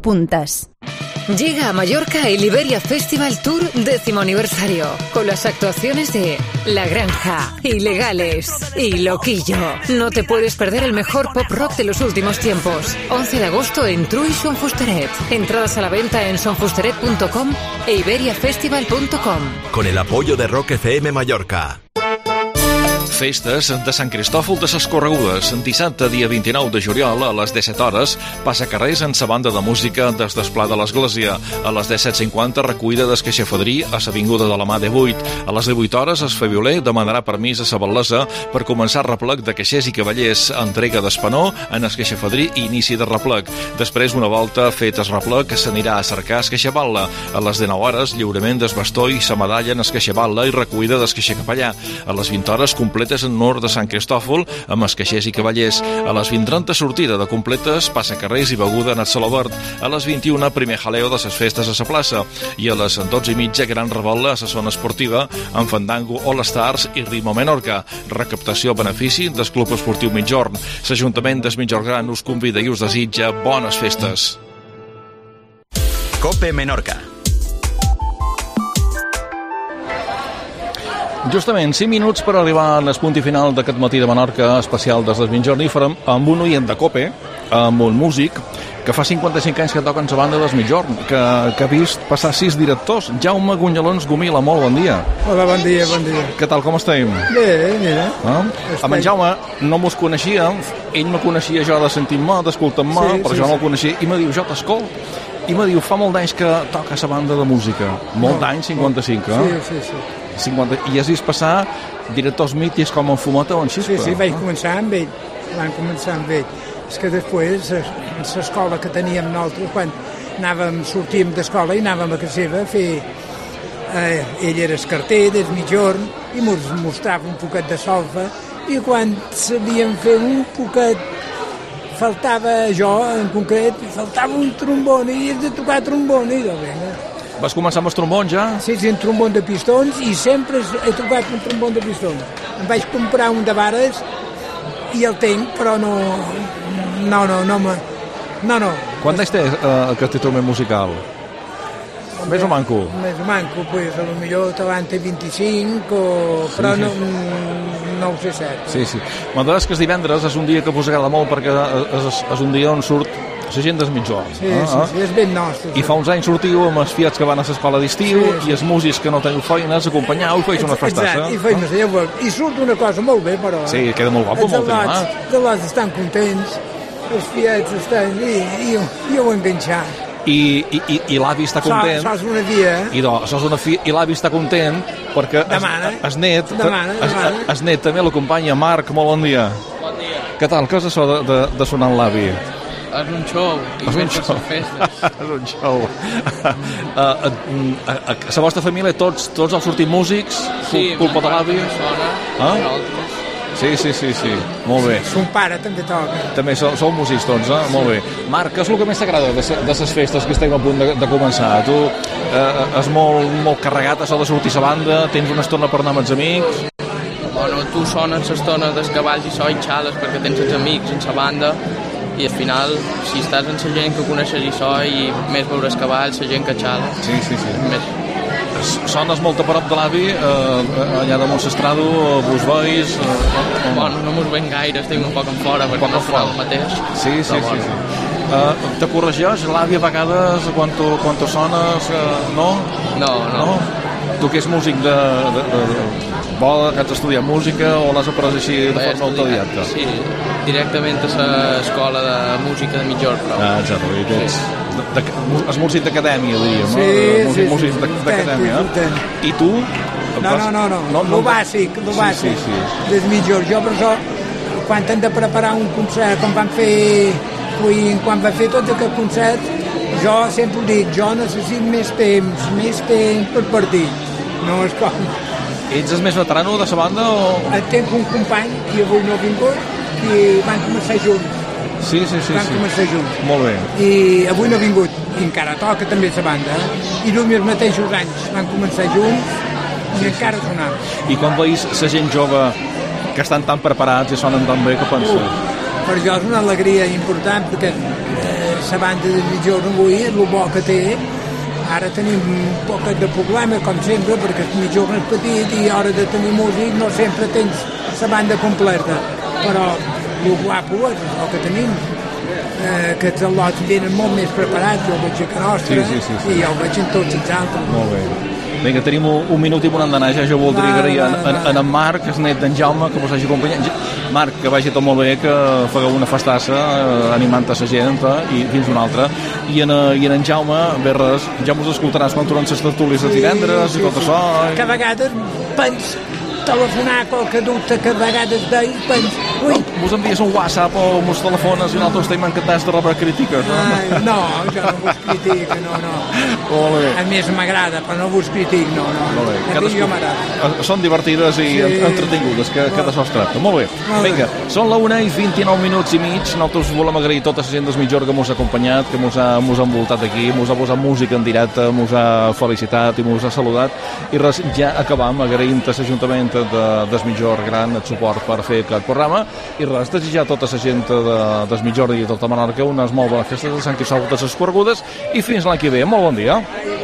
Llega a Mallorca el Iberia Festival Tour 10º aniversario, con las actuaciones de La Granja, Ilegales y Loquillo. No te puedes perder el mejor pop rock de los últimos tiempos. 11 de agosto en Tru y Son Fusteret. Entradas a la venta en sonfusteret.com e iberiafestival.com. Con el apoyo de Rock FM Mallorca. Festes de Sant Cristòfol de ses Corregudes. Dissabte, dia 29 de juliol, a les 17 hores, passa carrers en sa banda de música des d'Esplà de l'Església. A les 17:50, recollida d'Esqueixa Fadrí a s'avinguda de la Mà D8. A les 18 hores, es Febioler demanarà permís a sa Bal·lesa per començar replec de caixers i cavallers, entrega d'espanó en Esqueixa Fadrí i inici de replec. Després, una volta fet es replec, s'anirà a cercar Esqueixa Batlle. A les 19 hores, lliurament del bastó i sa medalla en Esqueixa Batlle i recollida d'Esqueixa Capellà. A les 20 hores, completes en honor de Sant Cristòfol amb esqueixers i cavallers. A les 20:30, sortida de completes, passa carrers i beguda en el Saló Verd. A les 21, primer jaleo de ses festes a sa plaça. I a les 12:30, gran revetla a sa zona esportiva amb Fandango All Stars i Ritmo Menorca. Recaptació a benefici del Club Esportiu Migjorn. L'Ajuntament des Migjorn us convida i us desitja bones festes. COPE Menorca. Justament 5 minuts per arribar al punt i final d'aquest matí de Menorca especial des Migjorn, i farem amb un oient de COPE, amb un músic que fa 55 anys que toca en la banda des Migjorn, que ha vist passar 6 directors. Jaume Gunyalons Gomila, molt bon dia. Hola, bon dia, bon dia. Què tal, com estem? Bé, mira. Amb en Jaume no mos coneixia, ell me coneixia jo de sentir-me, d'escoltar-me, però jo no el coneixia, i me diu, jo t'escolt. I me diu, fa molt d'anys que toca la banda de música. Molt d'anys, 55, eh? Sí. 50, i has vist passar directors mítics com en Fumata o en Xispa. Sí, vaig començar amb ell. Van començar amb ell. És que després, en l'escola que teníem nosaltres, quan sortíem d'escola i anàvem a casa seva a fer... ell era escarter des Migjorn i ens mostrava un poquet de solfa, i quan sabíem fer un poquet, faltava jo, en concret, faltava un trombon, i has de tocar trombon, i vinga. Vas començar amb els trombons, ja? Sí, un trombon de pistons, i sempre he tocat un trombon de pistons. Em vaig comprar un de vares i el tenc, però no. Quant d'anys té aquest instrument musical? Més o manco? Més o manco, pues, a lo millor davant té 25, però no ho sé cert. Sí. M'adores que els divendres és un dia que us agrada molt, perquè és un dia on surt la gent des Migjorn. Sí, és ben nostre. I fa uns anys sortiu amb els fiats que van a l'escola d'estiu, i els músics que no teniu feines, acompanyeu i feis unes festes. Exacte, i feim i surt una cosa molt bé, però... Sí, queda molt guapo, molt animat. Els lots estan contents, els fiats estan... I ho he enganxat. I l'avi està content. Sos una dia, i l'avi està content perquè el net també l'acompanya. Marc, molt bon dia. Bon dia. Què tal? Què és això de sonar l'avi? És un show, i fent les festes. És un show. A la vostra família tots han sortit músics? Sí, culpa de l'avi? Nosaltres. Sí, molt bé. Son pare també toca. També sou músics tots, Molt bé. Marc, què és el que més t'agrada de les festes que estem a punt de començar? Tu és molt carregat això de sortir a la banda, tens una estona per anar amb els amics? Bueno, tu sones l'estona dels cavalls i so i xales perquè tens els amics en la banda, i al final, si estàs amb la gent que coneixes i so, i més veuràs cavalls, la gent que xala. Sí. Sones molt a prop de l'avi, allà de Montsestrado, vos veus? Bueno, no mos veiem gaire, estem un poc en fora, perquè no farà el mateix. Sí. Te corregeix l'avi a vegades quan tu sones? No? No. Tu que és músic que has estudiat música o l'has après així de forma autodidacta? Sí, directament a l'escola de música de Migjorn. Exacte, és músic d'acadèmia, diríem. Sí, músic d'acadèmia. I tu? No, el bàsic, des Migjorn. Jo, per això, quan hem de preparar un concert, quan van fer tots aquests concerts, jo sempre dic, jo necessito més temps per partit. No és com... Ets el més veterano de la banda o...? Tinc un company i avui no ha vingut i van començar junts. Sí. Van començar junts. Molt bé. I avui no ha vingut. I encara toca també la banda. I els mateixos anys van començar junts i encara sonava. I quan veus la gent jove que estan tan preparats i sonen tan bé, què penses? Per jo és una alegria important perquè la banda de Migjorn avui, el bo que té, ara tenim un poquet de problema, com sempre, perquè el Migjorn és petit i a hora de tenir músic no sempre tens la banda completa. Però el guapo és el que tenim, que els al·lots venen molt més preparats, jo ho veig a casa nostra, i jo ho veig en tots els altres. Molt bé. Vinga, tenim un minut i volem d'anar, ja jo voldria agrair en Marc, que és net d'en Jaume, que vos hagi acompanyat. Marc, que vagi tot molt bé, que fagueu una festassa animant a la gent i fins una altra. I en Jaume, bé res, ja mos escoltaràs quan tornen les tertúlies de divendres i tot això. Que a vegades pens telefonar a qualque dubte que a vegades deia, pens... Vos envies un WhatsApp o mos telefones i nosaltres estem encantats de rebre crítiques, no? No, jo no vos critico, no. A més m'agrada, però no vos critico, no. A mi jo m'agrada. Són divertides i entretingudes, que d'això es tracta. Molt bé. Vinga, són la 1:29 minuts i mig. Nosaltres volem agrair tota la gent del Mitjorn que mos ha acompanyat, que mos ha envoltat aquí, mos ha posat música en directe, mos ha felicitat i mos ha saludat. I res, ja acabam agraint a l'Ajuntament del Mitjorn Gran el suport per fer aquest programa. I res, desitjar a tota la gent del Mitjorn i de tota Menorca unes molt bones festes de Sant Cristòfol de les Corregudes i fins l'any que ve. Molt bon dia.